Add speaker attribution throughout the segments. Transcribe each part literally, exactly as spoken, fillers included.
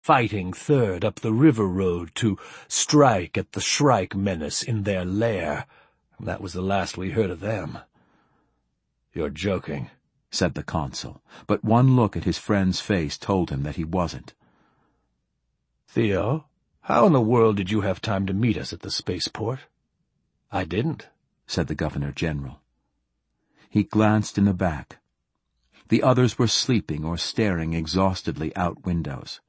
Speaker 1: fighting third up the river road to strike at the Shrike menace in their lair. That was the last we heard of them."
Speaker 2: "You're joking," said the consul, but one look at his friend's face told him that he wasn't.
Speaker 1: "Theo, how in the world did you have time to meet us at the spaceport?" "I didn't," said the Governor-General.
Speaker 2: He glanced in the back. The others were sleeping or staring exhaustedly out windows.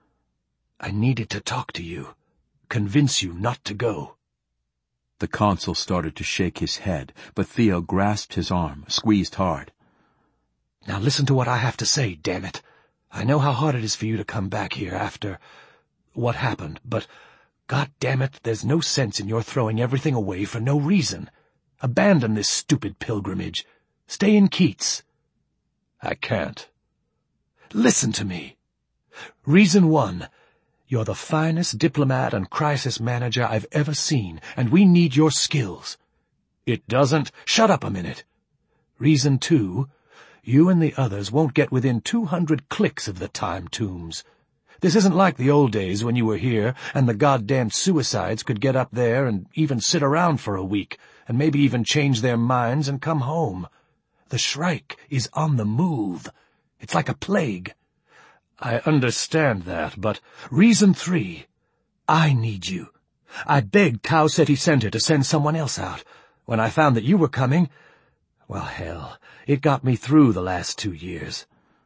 Speaker 1: "I needed to talk to you, convince you not to go."
Speaker 2: The consul started to shake his head, but Theo grasped his arm, squeezed hard.
Speaker 1: "Now listen to what I have to say, damn it. I know how hard it is for you to come back here after what happened, but, God damn it, there's no sense in your throwing everything away for no reason. Abandon this stupid pilgrimage. Stay in Keats."
Speaker 2: "I can't."
Speaker 1: "Listen to me. Reason one. You're the finest diplomat and crisis manager I've ever seen, and we need your skills." "It doesn't—" "Shut up a minute. Reason two. You and the others won't get within two hundred clicks of the time tombs. This isn't like the old days when you were here and the goddamn suicides could get up there and even sit around for a week, and maybe even change their minds and come home. The Shrike is on the move. It's like a plague." "I understand that, but—" "Reason three. I need you. I begged Tau Ceti Center to send someone else out. When I found that you were coming, well, hell, it got me through the last two years.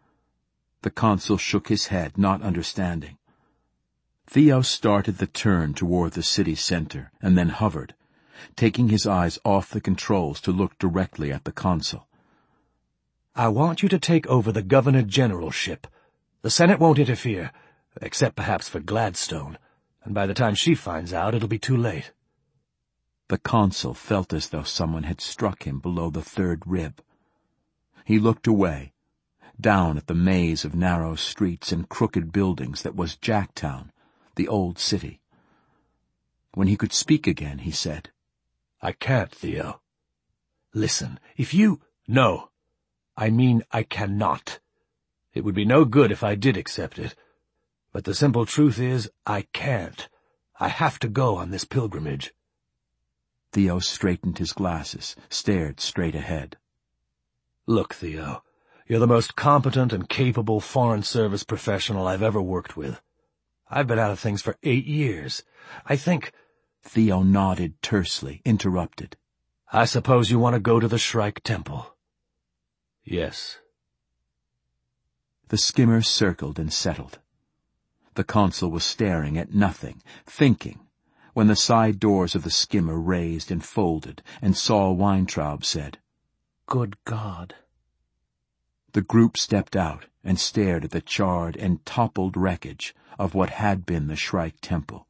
Speaker 2: The consul shook his head, not understanding. Theo started the turn toward the city center, and then hovered, taking his eyes off the controls to look directly at the consul.
Speaker 1: "I want you to take over the Governor-Generalship. The Senate won't interfere, except perhaps for Gladstone, and by the time she finds out, it'll be too late."
Speaker 2: The consul felt as though someone had struck him below the third rib. He looked away, down at the maze of narrow streets and crooked buildings that was Jacktown, the old city. When he could speak again, he said,
Speaker 1: "I can't, Theo. Listen, if you—" "No. I mean I cannot. It would be no good if I did accept it. But the simple truth is, I can't. I have to go on this pilgrimage."
Speaker 2: Theo straightened his glasses, stared straight ahead.
Speaker 1: "Look, Theo, you're the most competent and capable Foreign Service professional I've ever worked with. I've been out of things for eight years. I think—"
Speaker 2: Theo nodded tersely, interrupted.
Speaker 1: "I suppose you want to go to the Shrike Temple." "Yes."
Speaker 2: The skimmer circled and settled. The consul was staring at nothing, thinking, when the side doors of the skimmer raised and folded, and Saul Weintraub said,
Speaker 1: "Good God."
Speaker 2: The group stepped out and stared at the charred and toppled wreckage of what had been the Shrike Temple.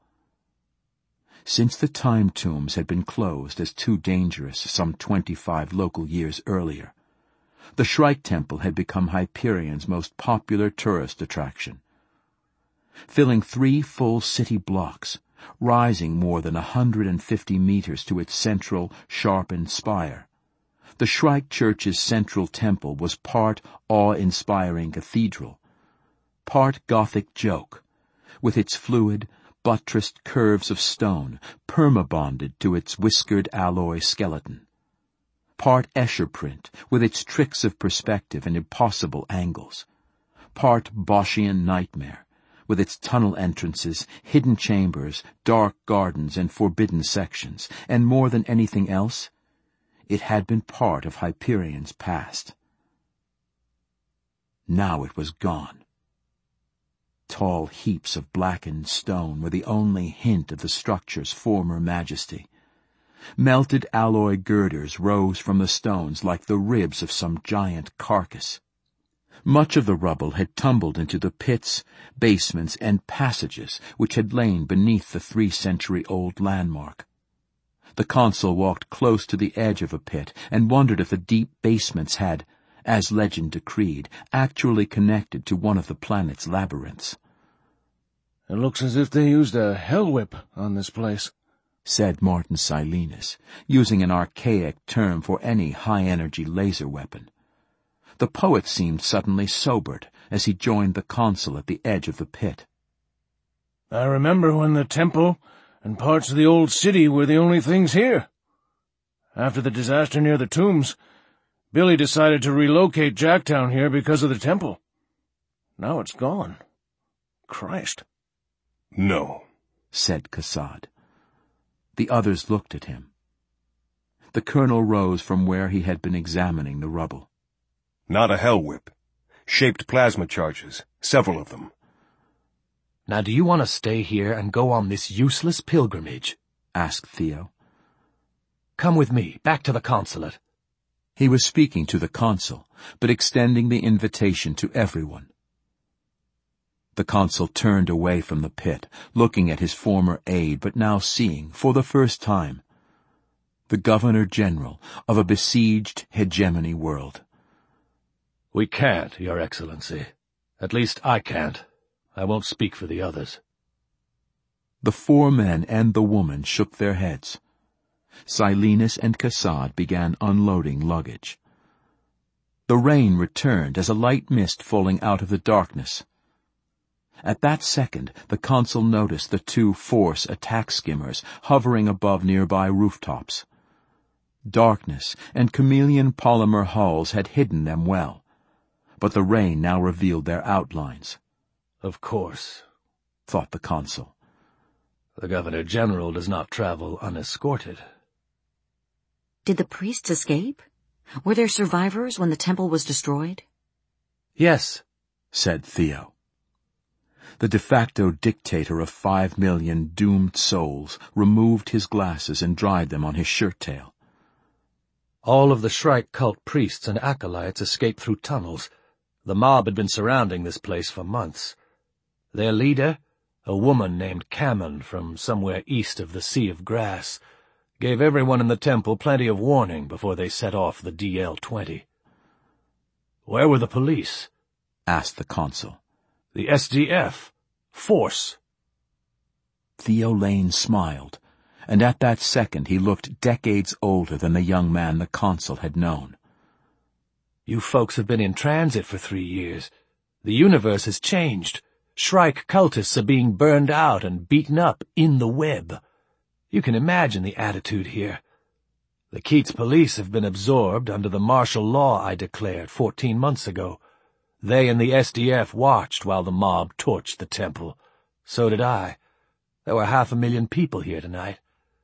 Speaker 2: Since the time tombs had been closed as too dangerous some twenty-five local years earlier, the Shrike Temple had become Hyperion's most popular tourist attraction. Filling three full city blocks, rising more than a hundred and fifty meters to its central, sharpened spire, the Shrike Church's central temple was part awe-inspiring cathedral, part Gothic joke, with its fluid, buttressed curves of stone perma-bonded to its whiskered alloy skeleton, part Escher print with its tricks of perspective and impossible angles, part Boschian nightmare with its tunnel entrances, hidden chambers, dark gardens, and forbidden sections, and more than anything else, it had been part of Hyperion's past. Now it was gone. Tall heaps of blackened stone were the only hint of the structure's former majesty. Melted alloy girders rose from the stones like the ribs of some giant carcass. Much of the rubble had tumbled into the pits, basements, and passages which had lain beneath the three-century-old landmark. The consul walked close to the edge of a pit and wondered if the deep basements had, as legend decreed, actually connected to one of the planet's labyrinths.
Speaker 3: "It looks as if they used a hell whip on this place,"
Speaker 2: said Martin Silenus, using an archaic term for any high-energy laser weapon. The poet seemed suddenly sobered as he joined the consul at the edge of the pit.
Speaker 3: I remember when the temple and parts of the old city were the only things here. After the disaster near the tombs, Billy decided to relocate Jacktown here because of the temple. Now it's gone. Christ.
Speaker 4: No,
Speaker 2: said Kassad. The others looked at him. The colonel rose from where he had been examining the rubble.
Speaker 4: Not a hell whip. Shaped plasma charges, several of them.
Speaker 1: Now do you want to stay here and go on this useless pilgrimage? Asked Theo. Come with me, back to the consulate.
Speaker 2: He was speaking to the consul, but extending the invitation to everyone. The consul turned away from the pit, looking at his former aide, but now seeing, for the first time, the Governor-General of a besieged hegemony world.
Speaker 1: We can't, Your Excellency. At least I can't. I won't speak for the others.
Speaker 2: The four men and the woman shook their heads. Silenus and Kassad began unloading luggage. The rain returned as a light mist falling out of the darkness. At that second, the consul noticed the two force attack skimmers hovering above nearby rooftops. Darkness and chameleon polymer hulls had hidden them well, but the rain now revealed their outlines.
Speaker 1: Of course,
Speaker 2: thought the consul.
Speaker 1: The Governor-General does not travel unescorted.
Speaker 5: Did the priests escape? Were there survivors when the temple was destroyed?
Speaker 1: Yes,
Speaker 2: said Theo. The de facto dictator of five million doomed souls removed his glasses and dried them on his shirt-tail.
Speaker 1: All of the Shrike cult priests and acolytes escaped through tunnels. The mob had been surrounding this place for months. Their leader, a woman named Cammon from somewhere east of the Sea of Grass, gave everyone in the temple plenty of warning before they set off the D L twenty. Where were the police?
Speaker 2: Asked the consul.
Speaker 1: The S D F. Force.
Speaker 2: Theo Lane smiled, and at that second he looked decades older than the young man the consul had known.
Speaker 1: You folks have been in transit for three years. The universe has changed. Shrike cultists are being burned out and beaten up in the web. You can imagine the attitude here. The Keats police have been absorbed under the martial law I declared fourteen months ago. They and the S D F watched while the mob torched the temple. So did I. There were half a million people here tonight.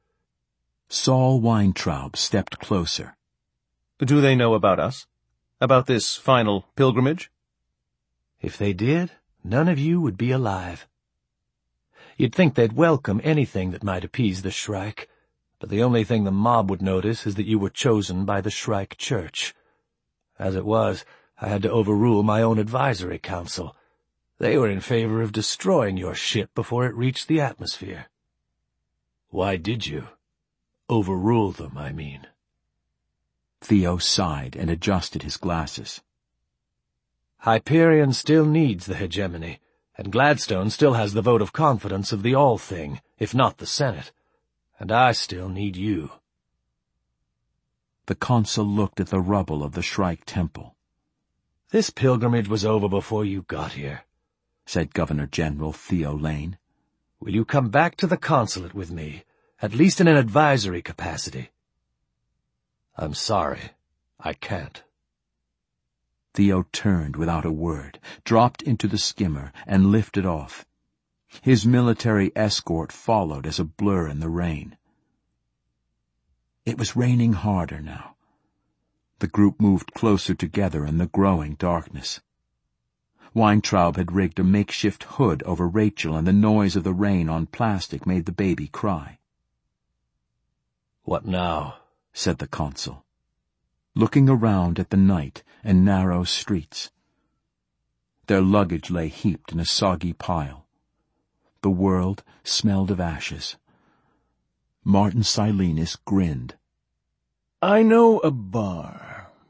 Speaker 2: Saul Weintraub stepped closer.
Speaker 6: Do they know about us? About this final pilgrimage?
Speaker 1: If they did, none of you would be alive. You'd think they'd welcome anything that might appease the Shrike, but the only thing the mob would notice is that you were chosen by the Shrike Church. As it was, I had to overrule my own advisory council. They were in favor of destroying your ship before it reached the atmosphere. Why did you? Overrule them, I mean.
Speaker 2: Theo sighed and adjusted his glasses.
Speaker 1: Hyperion still needs the hegemony, and Gladstone still has the vote of confidence of the All-Thing, if not the Senate. And I still need you.
Speaker 2: The consul looked at the rubble of the Shrike Temple.
Speaker 1: This pilgrimage was over before you got here,
Speaker 2: said Governor-General Theo Lane.
Speaker 1: Will you come back to the consulate with me, at least in an advisory capacity? I'm sorry, I can't.
Speaker 2: Theo turned without a word, dropped into the skimmer, and lifted off. His military escort followed as a blur in the rain. It was raining harder now. The group moved closer together in the growing darkness. Weintraub had rigged a makeshift hood over Rachel, and the noise of the rain on plastic made the baby cry.
Speaker 1: "What now?"
Speaker 2: said the consul, looking around at the night and narrow streets. Their luggage lay heaped in a soggy pile. The world smelled of ashes. Martin Silenus grinned.
Speaker 3: "I know a bar."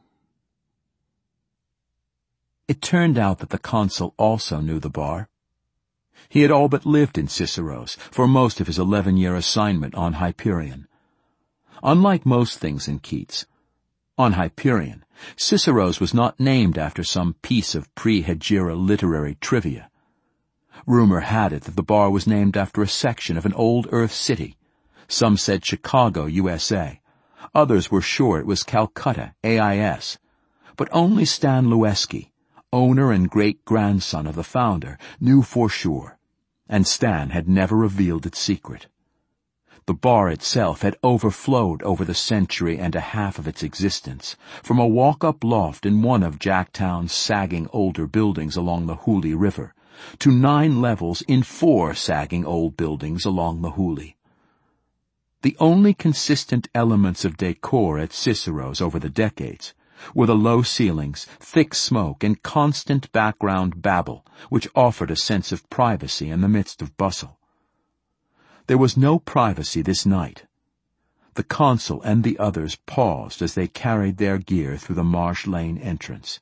Speaker 2: It turned out that the consul also knew the bar. He had all but lived in Cicero's for most of his eleven-year assignment on Hyperion. Unlike most things in Keats, on Hyperion, Cicero's was not named after some piece of pre-Hegira literary trivia. Rumor had it that the bar was named after a section of an old Earth city. Some said Chicago, U S A. Others were sure it was Calcutta, A I S. But only Stan Lueski, owner and great-grandson of the founder, knew for sure, and Stan had never revealed its secret. The bar itself had overflowed over the century and a half of its existence, from a walk-up loft in one of Jacktown's sagging older buildings along the Hooghly River, to nine levels in four sagging old buildings along the Hooghly. The only consistent elements of decor at Cicero's over the decades were the low ceilings, thick smoke, and constant background babble, which offered a sense of privacy in the midst of bustle. There was no privacy this night. The consul and the others paused as they carried their gear through the Marsh Lane entrance.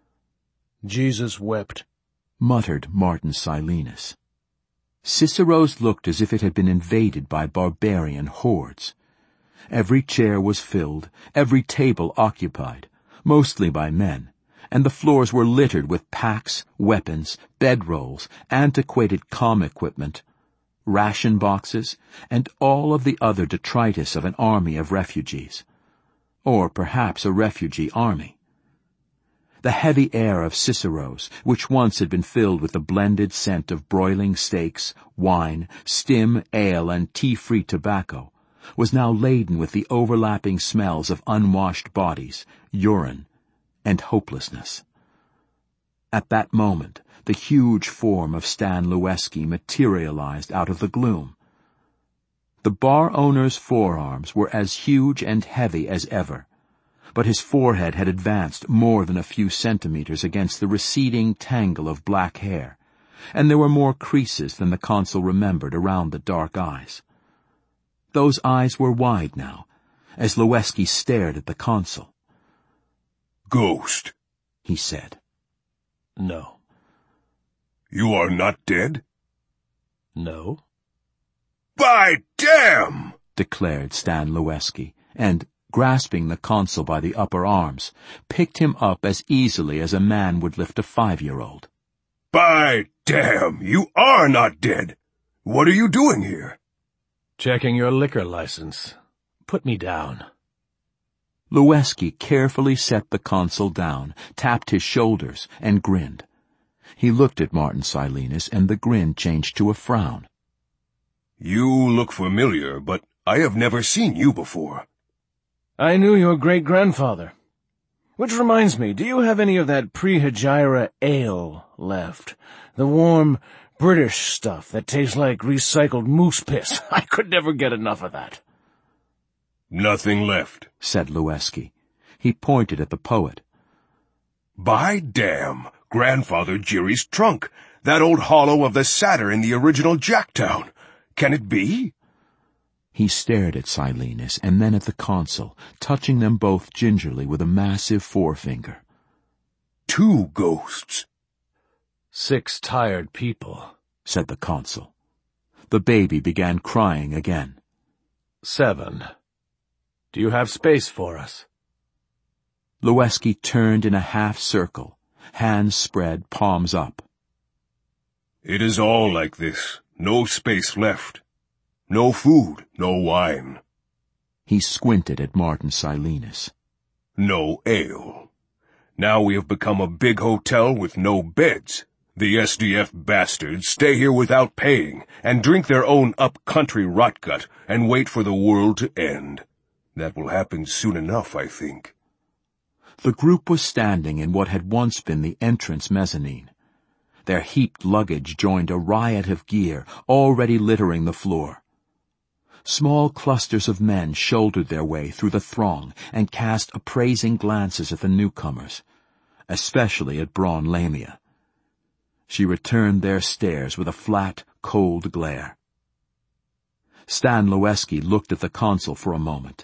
Speaker 3: Jesus wept,
Speaker 2: muttered Martin Silenus. Cicero's looked as if it had been invaded by barbarian hordes. Every chair was filled, every table occupied, mostly by men, and the floors were littered with packs, weapons, bedrolls, antiquated comm equipment, ration boxes, and all of the other detritus of an army of refugees. Or perhaps a refugee army. The heavy air of Cicero's, which once had been filled with the blended scent of broiling steaks, wine, stim ale, and tea-free tobacco, was now laden with the overlapping smells of unwashed bodies, urine, and hopelessness. At that moment, the huge form of Stan Lueski materialized out of the gloom. The bar owner's forearms were as huge and heavy as ever, but his forehead had advanced more than a few centimeters against the receding tangle of black hair, and there were more creases than the consul remembered around the dark eyes. Those eyes were wide now, as Lueski stared at the consul.
Speaker 4: "Ghost,"
Speaker 2: he said.
Speaker 1: No.
Speaker 4: "You are not dead?"
Speaker 1: No.
Speaker 4: "By damn!"
Speaker 2: declared Stan Lueski, and, grasping the consul by the upper arms, picked him up as easily as a man would lift a five-year-old.
Speaker 4: "By damn, you are not dead! What are you doing here?"
Speaker 1: Checking your liquor license. Put me down.
Speaker 2: Lueski carefully set the consul down, tapped his shoulders, and grinned. He looked at Martin Silenus, and the grin changed to a frown.
Speaker 4: "You look familiar, but I have never seen you before."
Speaker 3: I knew your great-grandfather. Which reminds me, do you have any of that pre-Hegira ale left? The warm British stuff that tastes like recycled moose piss. I could never get enough of that.
Speaker 4: "Nothing left,"
Speaker 2: said Lueski. He pointed at the poet.
Speaker 4: "By damn, Grandfather Jerry's trunk, that old hollow of the satyr in the original Jacktown. Can it be?"
Speaker 2: He stared at Silenus and then at the consul, touching them both gingerly with a massive forefinger.
Speaker 4: "Two ghosts."
Speaker 1: Six tired people,
Speaker 2: said the consul. The baby began crying again.
Speaker 1: Seven. Do you have space for us?
Speaker 2: Lueski turned in a half-circle, hands spread, palms up.
Speaker 4: "It is all like this. No space left. No food, no wine."
Speaker 2: He squinted at Martin Silenus.
Speaker 4: "No ale. Now we have become a big hotel with no beds. The S D F bastards stay here without paying and drink their own up-country rotgut and wait for the world to end. That will happen soon enough, I think."
Speaker 2: The group was standing in what had once been the entrance mezzanine. Their heaped luggage joined a riot of gear, already littering the floor. Small clusters of men shouldered their way through the throng and cast appraising glances at the newcomers, especially at Braun Lamia. She returned their stares with a flat, cold glare. Stan Lueski looked at the consul for a moment.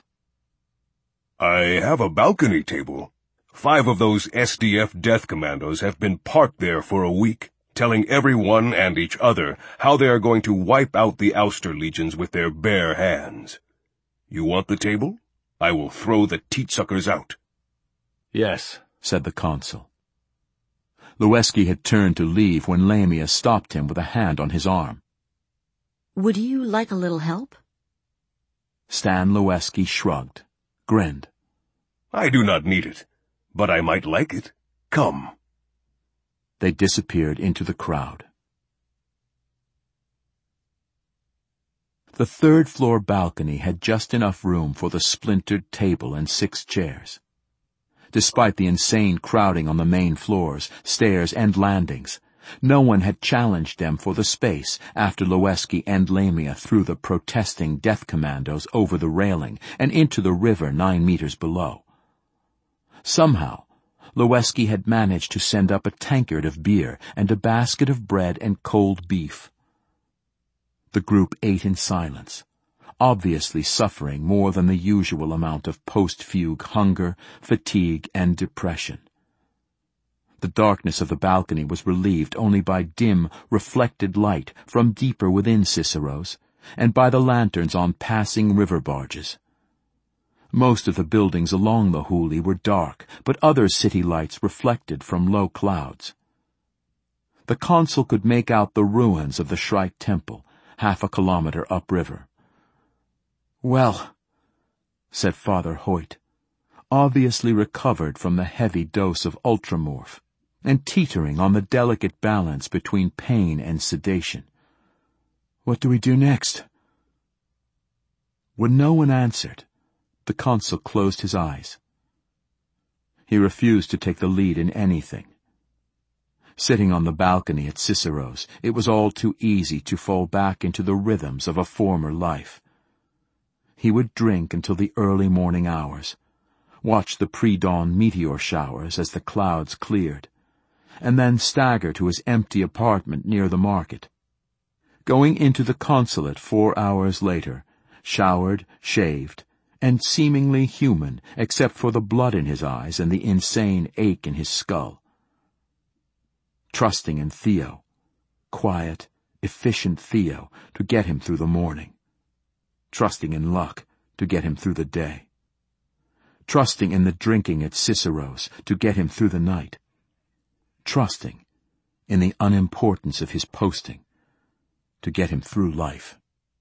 Speaker 4: "I have a balcony table. Five of those S D F death commandos have been parked there for a week, telling everyone and each other how they are going to wipe out the ouster legions with their bare hands. You want the table? I will throw the teat-suckers out."
Speaker 1: Yes,
Speaker 2: said the consul. Lewinsky had turned to leave when Lamia stopped him with a hand on his arm.
Speaker 5: Would you like a little help?
Speaker 2: Stan Lewinsky shrugged, grinned.
Speaker 4: I do not need it, but I might like it. Come.
Speaker 2: They disappeared into the crowd. The third-floor balcony had just enough room for the splintered table and six chairs. Despite the insane crowding on the main floors, stairs, and landings, no one had challenged them for the space after Lewinsky and Lamia threw the protesting death commandos over the railing and into the river nine meters below. Somehow, Lewinsky had managed to send up a tankard of beer and a basket of bread and cold beef. The group ate in silence, obviously suffering more than the usual amount of post-fugue hunger, fatigue, and depression. The darkness of the balcony was relieved only by dim, reflected light from deeper within Cicero's, and by the lanterns on passing river barges. Most of the buildings along the Hooghly were dark, but other city lights reflected from low clouds. The consul could make out the ruins of the Shrike Temple, half a kilometer upriver. "Well," said Father Hoyt, obviously recovered from the heavy dose of Ultramorph, and teetering on the delicate balance between pain and sedation. "What do we do next?" When no one answered, the consul closed his eyes. He refused to take the lead in anything. Sitting on the balcony at Cicero's, it was all too easy to fall back into the rhythms of a former life. He would drink until the early morning hours, watch the pre-dawn meteor showers as the clouds cleared, and then stagger to his empty apartment near the market. Going into the consulate four hours later, showered, shaved, and seemingly human except for the blood in his eyes and the insane ache in his skull. Trusting in Theo, quiet, efficient Theo, to get him through the morning. Trusting in luck to get him through the day. Trusting in the drinking at Cicero's to get him through the night. Trusting in the unimportance of his posting to get him through life.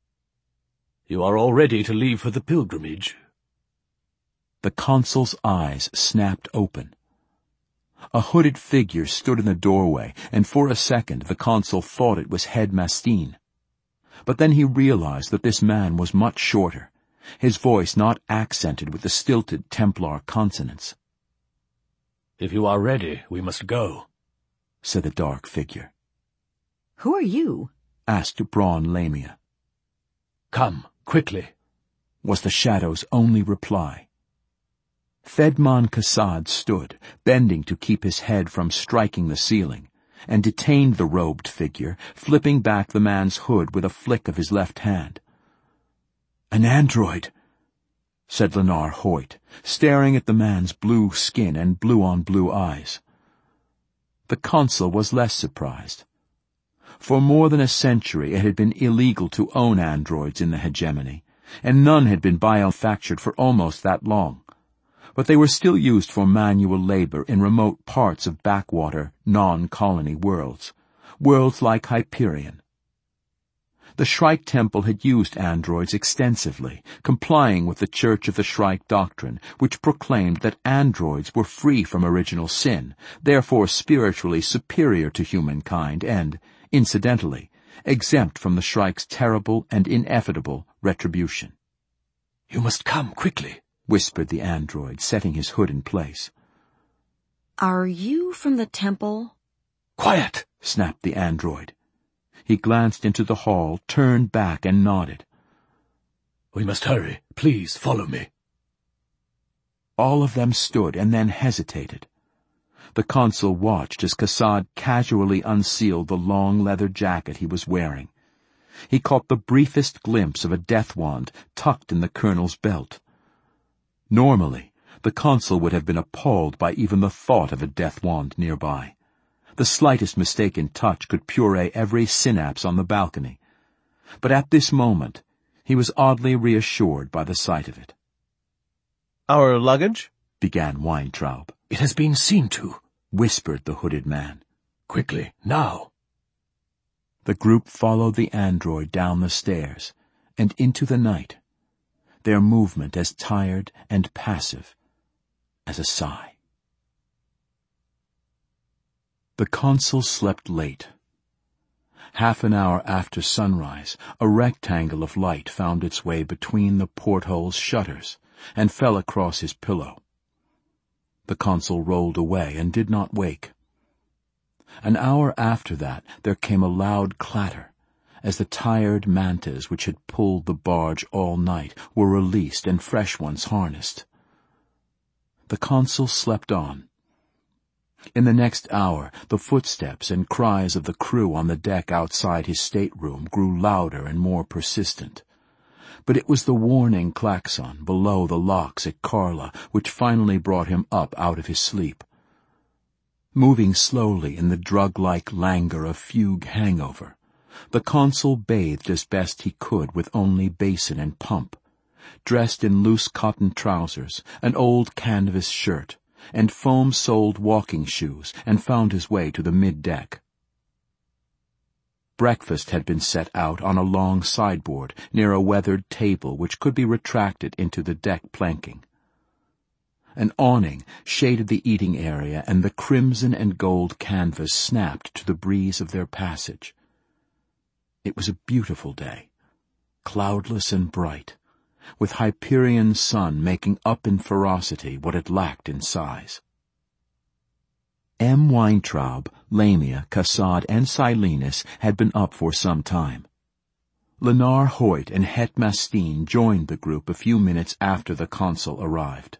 Speaker 1: "You are all ready to leave for the pilgrimage?"
Speaker 2: The consul's eyes snapped open. A hooded figure stood in the doorway, and for a second the consul thought it was Head Mastine. But then he realized that this man was much shorter, his voice not accented with the stilted Templar consonants.
Speaker 1: "If you are ready, we must go,"
Speaker 2: said the dark figure.
Speaker 5: Who are you?
Speaker 2: Asked Braun Lamia.
Speaker 1: "Come, quickly,"
Speaker 2: was the shadow's only reply. Fedman Kassad stood, bending to keep his head from striking the ceiling, and detained the robed figure, flipping back the man's hood with a flick of his left hand. "An android," said Lenar Hoyt, staring at the man's blue skin and blue-on-blue eyes. The consul was less surprised. For more than a century it had been illegal to own androids in the hegemony, and none had been biofactured for almost that long. But they were still used for manual labor in remote parts of backwater, non-colony worlds, worlds like Hyperion. The Shrike Temple had used androids extensively, complying with the Church of the Shrike doctrine, which proclaimed that androids were free from original sin, therefore spiritually superior to humankind and, incidentally, exempt from the Shrike's terrible and inevitable retribution.
Speaker 1: "You must come quickly,"
Speaker 2: whispered the android, setting his hood in place.
Speaker 5: Are you from the temple?
Speaker 1: "Quiet!"
Speaker 2: snapped the android. He glanced into the hall, turned back, and nodded.
Speaker 1: "We must hurry. Please follow me."
Speaker 2: All of them stood and then hesitated. The consul watched as Kassad casually unsealed the long leather jacket he was wearing. He caught the briefest glimpse of a death wand tucked in the colonel's belt. Normally, the consul would have been appalled by even the thought of a death wand nearby. The slightest mistake in touch could puree every synapse on the balcony. But at this moment, he was oddly reassured by the sight of it.
Speaker 6: "Our luggage?"
Speaker 2: began Weintraub.
Speaker 1: "It has been seen to,"
Speaker 2: whispered the hooded man.
Speaker 1: Quickly, now.
Speaker 2: The group followed the android down the stairs and into the night, their movement as tired and passive as a sigh. The consul slept late. Half an hour after sunrise, a rectangle of light found its way between the porthole's shutters and fell across his pillow. The consul rolled away and did not wake. An hour after that there came a loud clatter as the tired mantas which had pulled the barge all night were released and fresh ones harnessed. The consul slept on. In the next hour the footsteps and cries of the crew on the deck outside his stateroom grew louder and more persistent. But it was the warning klaxon below the locks at Carla which finally brought him up out of his sleep. Moving slowly in the drug-like languor of fugue hangover, the consul bathed as best he could with only basin and pump, dressed in loose cotton trousers, an old canvas shirt, and foam-soled walking shoes, and found his way to the mid-deck. Breakfast had been set out on a long sideboard near a weathered table which could be retracted into the deck planking. An awning shaded the eating area, and the crimson and gold canvas snapped to the breeze of their passage. It was a beautiful day, cloudless and bright, with Hyperion sun making up in ferocity what it lacked in size. M. Weintraub, Lamia, Cassad, and Silenus had been up for some time. Lenar Hoyt and Het Mastine joined the group a few minutes after the consul arrived.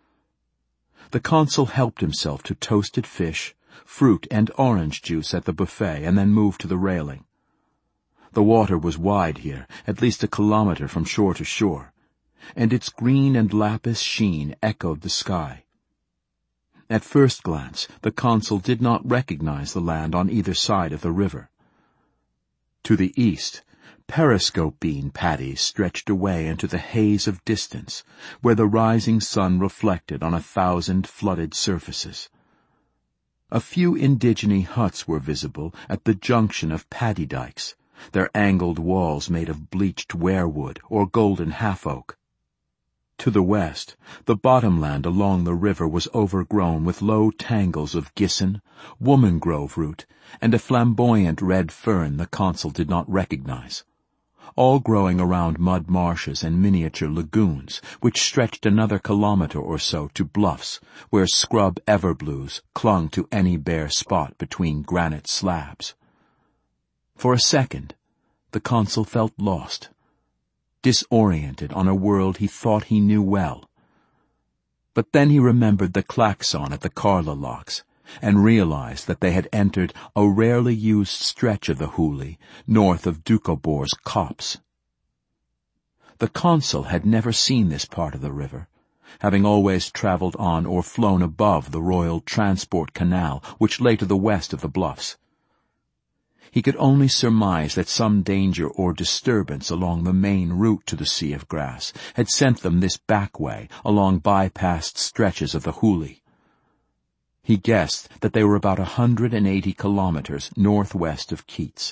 Speaker 2: The consul helped himself to toasted fish, fruit, and orange juice at the buffet and then moved to the railing. The water was wide here, at least a kilometer from shore to shore, and its green and lapis sheen echoed the sky. At first glance, the consul did not recognize the land on either side of the river. To the east, periscope bean paddies stretched away into the haze of distance, where the rising sun reflected on a thousand flooded surfaces. A few indigene huts were visible at the junction of paddy dikes, their angled walls made of bleached weirwood or golden half-oak. To the west, the bottomland along the river was overgrown with low tangles of gisson, woman-grove root, and a flamboyant red fern the consul did not recognize, all growing around mud marshes and miniature lagoons, which stretched another kilometer or so to bluffs, where scrub everblues clung to any bare spot between granite slabs. For a second, the consul felt lost, disoriented on a world he thought he knew well. But then he remembered the klaxon at the Carla locks, and realized that they had entered a rarely used stretch of the Huli, north of Doukhobor's copse. The consul had never seen this part of the river, having always traveled on or flown above the Royal Transport Canal, which lay to the west of the bluffs. He could only surmise that some danger or disturbance along the main route to the Sea of Grass had sent them this back way along bypassed stretches of the Huli. He guessed that they were about a hundred and eighty kilometers northwest of Keats.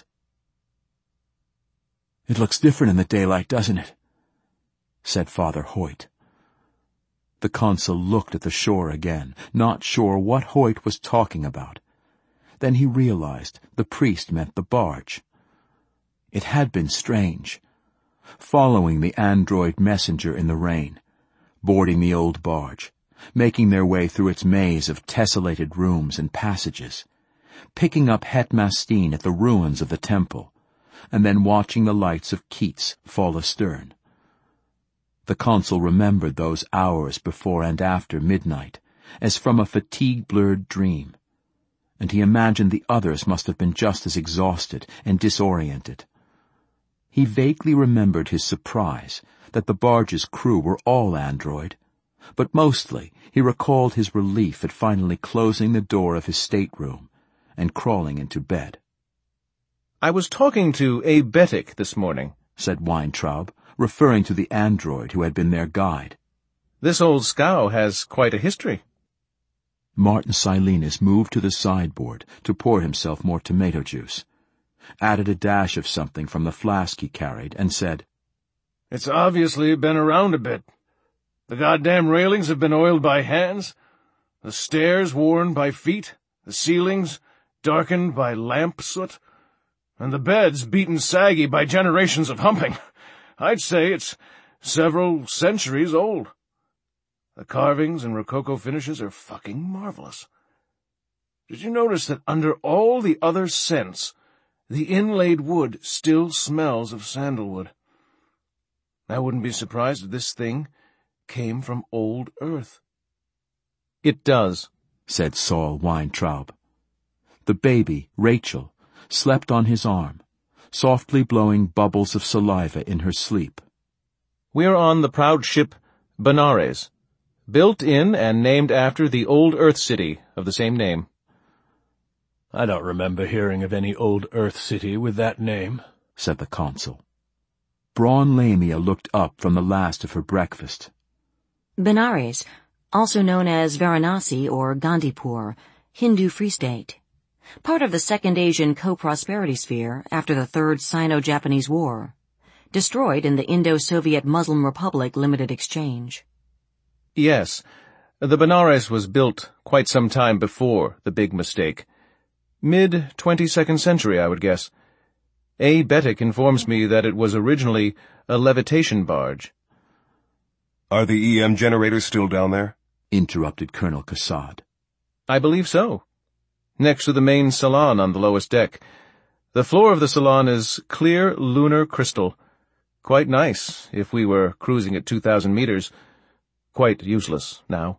Speaker 2: "It looks different in the daylight, doesn't it?" said Father Hoyt. The consul looked at the shore again, not sure what Hoyt was talking about. Then he realized the priest meant the barge. It had been strange, following the android messenger in the rain, boarding the old barge, making their way through its maze of tessellated rooms and passages, picking up Het Mastine at the ruins of the temple, and then watching the lights of Keats fall astern. The consul remembered those hours before and after midnight as from a fatigue-blurred dream, and he imagined the others must have been just as exhausted and disoriented. He vaguely remembered his surprise that the barge's crew were all android, but mostly he recalled his relief at finally closing the door of his stateroom and crawling into bed.
Speaker 6: "I was talking to Abe Bettick this morning,"
Speaker 2: said Weintraub, referring to the android who had been their guide.
Speaker 6: "This old scow has quite a history."
Speaker 2: Martin Silenus moved to the sideboard to pour himself more tomato juice, added a dash of something from the flask he carried, and said,
Speaker 3: "It's obviously been around a bit. The goddamn railings have been oiled by hands, the stairs worn by feet, the ceilings darkened by lamp soot, and the beds beaten saggy by generations of humping. I'd say it's several centuries old. The carvings and rococo finishes are fucking marvelous. Did you notice that under all the other scents, the inlaid wood still smells of sandalwood? I wouldn't be surprised if this thing came from old Earth."
Speaker 6: "It does,"
Speaker 2: said Saul Weintraub. The baby, Rachel, slept on his arm, softly blowing bubbles of saliva in her sleep.
Speaker 6: "We're on the proud ship Benares, built in and named after the old Earth city of the same name."
Speaker 1: "I don't remember hearing of any old Earth city with that name,"
Speaker 2: said the consul. Braun Lamia looked up from the last of her breakfast.
Speaker 5: Benares, also known as Varanasi or Gandhipur, Hindu Free State. Part of the Second Asian Co-Prosperity Sphere after the Third Sino-Japanese War. Destroyed in the Indo-Soviet Muslim Republic Limited Exchange.
Speaker 6: "Yes, the Benares was built quite some time before the big mistake. Mid-twenty-second century, I would guess. A. Betic informs me that it was originally a levitation barge."
Speaker 4: "Are the E M generators still down there?"
Speaker 2: interrupted Colonel Cassad.
Speaker 6: "I believe so. Next to the main salon on the lowest deck. The floor of the salon is clear lunar crystal. Quite nice if we were cruising at two thousand meters. Quite useless now."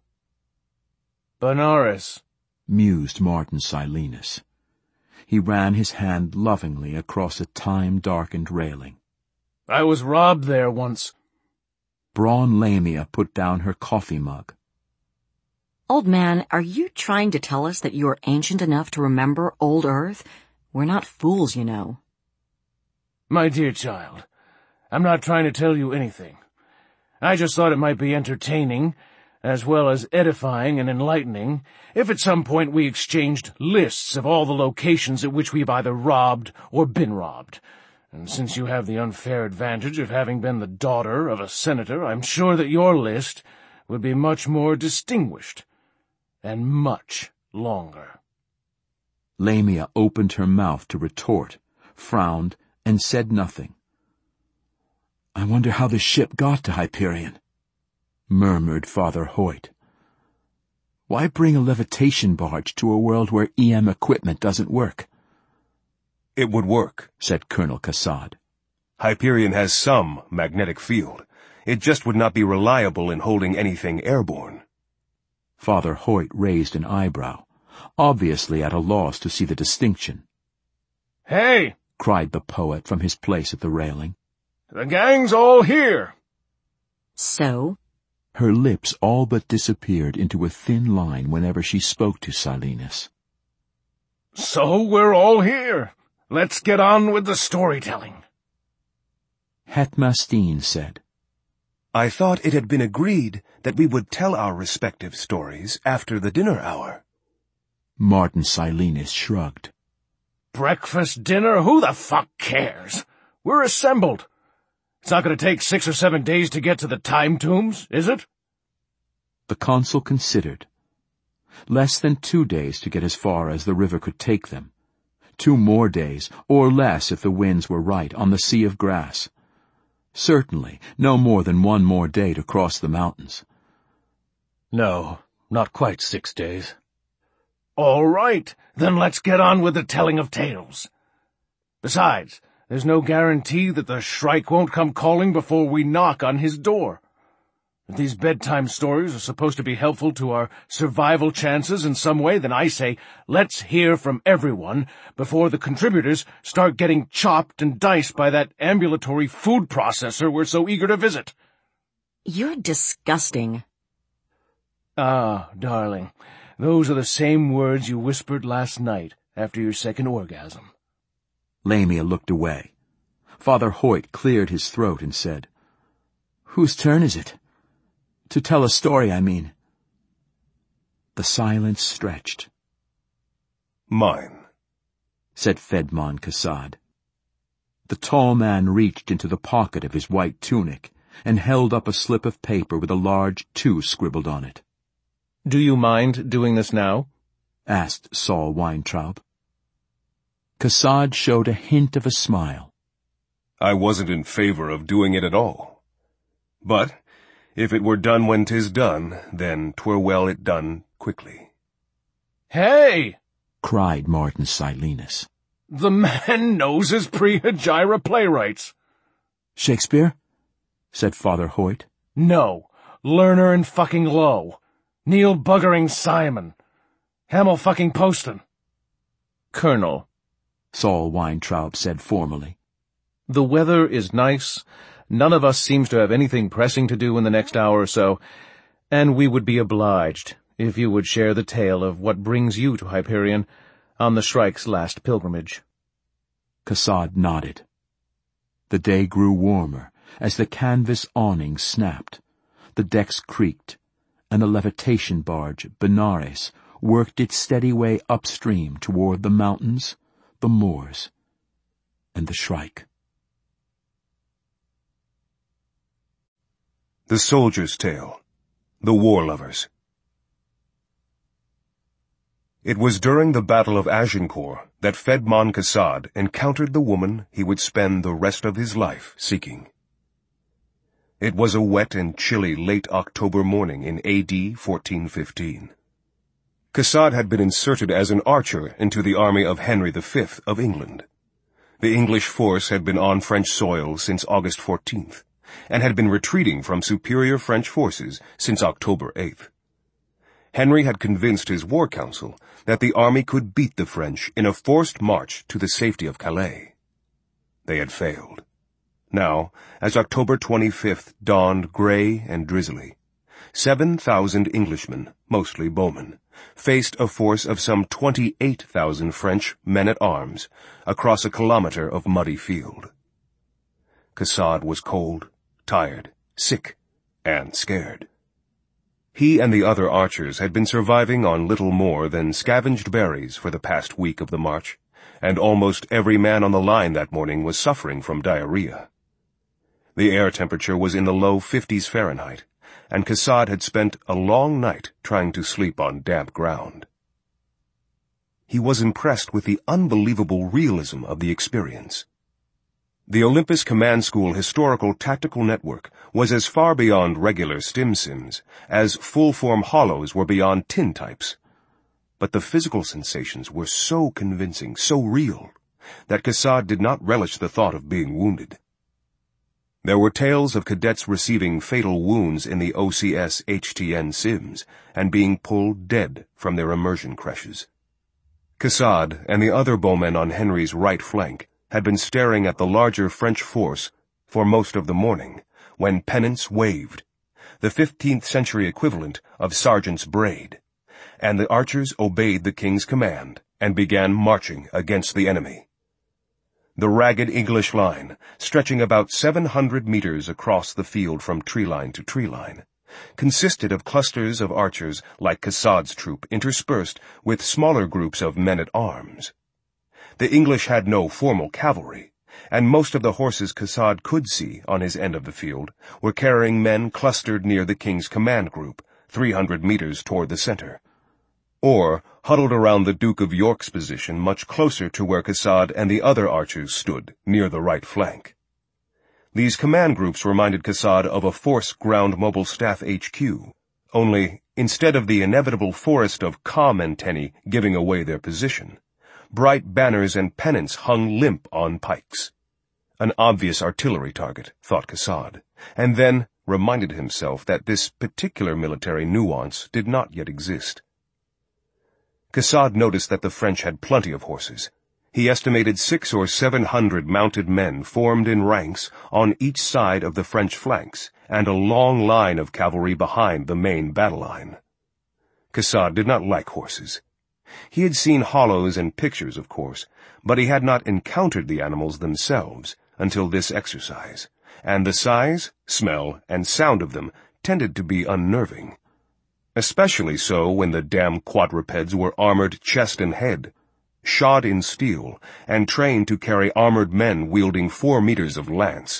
Speaker 3: "Benares,"
Speaker 2: mused Martin Silenus. He ran his hand lovingly across a time-darkened railing.
Speaker 3: "I was robbed there once."
Speaker 2: Braun Lamia put down her coffee mug.
Speaker 5: Old man, are you trying to tell us that you are ancient enough to remember old Earth? We're not fools, you know."
Speaker 3: "My dear child, I'm not trying to tell you anything. I just thought it might be entertaining, as well as edifying and enlightening, if at some point we exchanged lists of all the locations at which we've either robbed or been robbed. And since you have the unfair advantage of having been the daughter of a senator, I'm sure that your list would be much more distinguished and much longer."
Speaker 2: Lamia opened her mouth to retort, frowned, and said nothing. "I wonder how the ship got to Hyperion," murmured Father Hoyt. "Why bring a levitation barge to a world where E M equipment doesn't work?"
Speaker 4: "It would work,"
Speaker 2: said Colonel Cassad.
Speaker 4: "Hyperion has some magnetic field. It just would not be reliable in holding anything airborne."
Speaker 2: Father Hoyt raised an eyebrow, obviously at a loss to see the distinction.
Speaker 3: "Hey!"
Speaker 2: cried the poet from his place at the railing.
Speaker 3: "The gang's all here."
Speaker 5: "So?"
Speaker 2: Her lips all but disappeared into a thin line whenever she spoke to Silenus.
Speaker 3: "So we're all here. Let's get on with the storytelling."
Speaker 2: Hetmastine said,
Speaker 4: "I thought it had been agreed that we would tell our respective stories after the dinner hour."
Speaker 2: Martin Silenus shrugged.
Speaker 3: "Breakfast, dinner, who the fuck cares? We're assembled. It's not going to take six or seven days to get to the time tombs, is it?"
Speaker 2: The consul considered. Less than two days to get as far as the river could take them. Two more days, or less if the winds were right, on the sea of grass. Certainly no more than one more day to cross the mountains.
Speaker 1: "No, not quite six days."
Speaker 3: "All right, then let's get on with the telling of tales. Besides, there's no guarantee that the Shrike won't come calling before we knock on his door. If these bedtime stories are supposed to be helpful to our survival chances in some way, then I say let's hear from everyone before the contributors start getting chopped and diced by that ambulatory food processor we're so eager to visit."
Speaker 5: "You're disgusting."
Speaker 3: "Ah, darling, those are the same words you whispered last night after your second orgasm."
Speaker 2: Lamia looked away. Father Hoyt cleared his throat and said, "Whose turn is it? To tell a story, I mean." The silence stretched.
Speaker 4: "Mine,"
Speaker 2: said Fedman Kessad. The tall man reached into the pocket of his white tunic and held up a slip of paper with a large two scribbled on it.
Speaker 6: "Do you mind doing this now?"
Speaker 2: asked Saul Weintraub. Kessad showed a hint of a smile.
Speaker 4: "I wasn't in favor of doing it at all. But if it were done when 'tis done, then 'twere well it done quickly."
Speaker 3: "Hey!"
Speaker 2: cried Martin Silenus.
Speaker 3: "The man knows his pre-Hegira playwrights."
Speaker 2: "Shakespeare?" said Father Hoyt.
Speaker 3: "No. Lerner and fucking Lowe. Neil buggering Simon. Hamel fucking Poston."
Speaker 6: "Colonel,"
Speaker 2: Saul Weintraub said formally,
Speaker 6: "the weather is nice, none of us seems to have anything pressing to do in the next hour or so, and we would be obliged if you would share the tale of what brings you to Hyperion on the Shrike's last pilgrimage."
Speaker 2: Kessad nodded. The day grew warmer as the canvas awning snapped, the decks creaked, and the levitation barge, Benares, worked its steady way upstream toward the mountains, the moors, and the Shrike.
Speaker 4: The Soldier's Tale. The War Lovers. It was during the Battle of Agincourt that Fedman Kessad encountered the woman he would spend the rest of his life seeking. It was a wet and chilly late October morning in A D fourteen fifteen. Kessad had been inserted as an archer into the army of Henry the Fifth of England. The English force had been on French soil since August fourteenth, and had been retreating from superior French forces since October eighth. Henry had convinced his war council that the army could beat the French in a forced march to the safety of Calais. They had failed. Now, as October twenty-fifth dawned gray and drizzly, seven thousand Englishmen, mostly bowmen, faced a force of some twenty-eight thousand French men-at-arms across a kilometer of muddy field. Kessad was cold, tired, sick, and scared. He and the other archers had been surviving on little more than scavenged berries for the past week of the march, and almost every man on the line that morning was suffering from diarrhea. The air temperature was in the low fifties Fahrenheit, and Kessad had spent a long night trying to sleep on damp ground. He was impressed with the unbelievable realism of the experience. The Olympus Command School Historical Tactical Network was as far beyond regular stim sims as full-form hollows were beyond tin types. But the physical sensations were so convincing, so real, that Kessad did not relish the thought of being wounded. There were tales of cadets receiving fatal wounds in the O C S H T N sims and being pulled dead from their immersion creches. Kessad and the other bowmen on Henry's right flank had been staring at the larger French force for most of the morning when pennants waved, the fifteenth century equivalent of sergeant's braid, and the archers obeyed the king's command and began marching against the enemy. The ragged English line, stretching about seven hundred meters across the field from tree line to tree line, consisted of clusters of archers like Kessad's troop interspersed with smaller groups of men-at-arms. The English had no formal cavalry, and most of the horses Kessad could see on his end of the field were carrying men clustered near the king's command group, three hundred meters toward the center, or huddled around the Duke of York's position much closer to where Kessad and the other archers stood, near the right flank. These command groups reminded Kessad of a Force Ground Mobile Staff H Q, only instead of the inevitable forest of comm antennae giving away their position, bright banners and pennants hung limp on pikes. An obvious artillery target, thought Kessad, and then reminded himself that this particular military nuance did not yet exist. Kessad noticed that the French had plenty of horses. He estimated six or seven hundred mounted men formed in ranks on each side of the French flanks, and a long line of cavalry behind the main battle line. Kessad did not like horses. He had seen hollows and pictures, of course, but he had not encountered the animals themselves until this exercise, and the size, smell, and sound of them tended to be unnerving. especially so when the damn quadrupeds were armored chest and head, shod in steel, and trained to carry armored men wielding four meters of lance.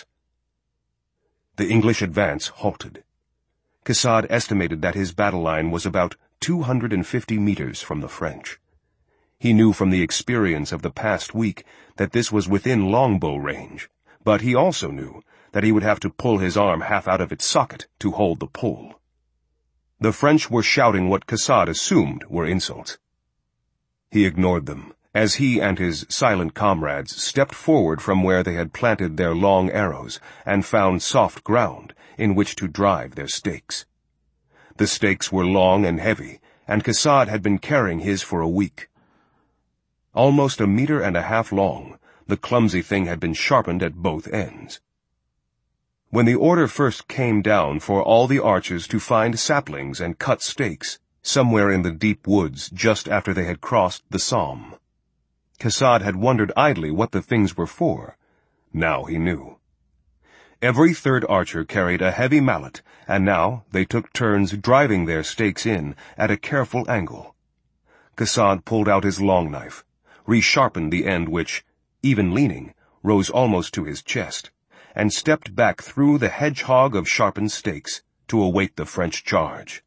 Speaker 4: The English advance halted. Kessad estimated that his battle line was about two hundred fifty meters from the French. He knew from the experience of the past week that this was within longbow range, but he also knew that he would have to pull his arm half out of its socket to hold the pole. The French were shouting what Kessad assumed were insults. He ignored them, as he and his silent comrades stepped forward from where they had planted their long arrows and found soft ground in which to drive their stakes. The stakes were long and heavy, and Kessad had been carrying his for a week. Almost a meter and a half long, the clumsy thing had been sharpened at both ends. When the order first came down for all the archers to find saplings and cut stakes, somewhere in the deep woods just after they had crossed the Somme, Kessad had wondered idly what the things were for. Now he knew. Every third archer carried a heavy mallet, and now they took turns driving their stakes in at a careful angle. Kessad pulled out his long knife, resharpened the end which, even leaning, rose almost to his chest, and stepped back through the hedgehog of sharpened stakes to await the French charge.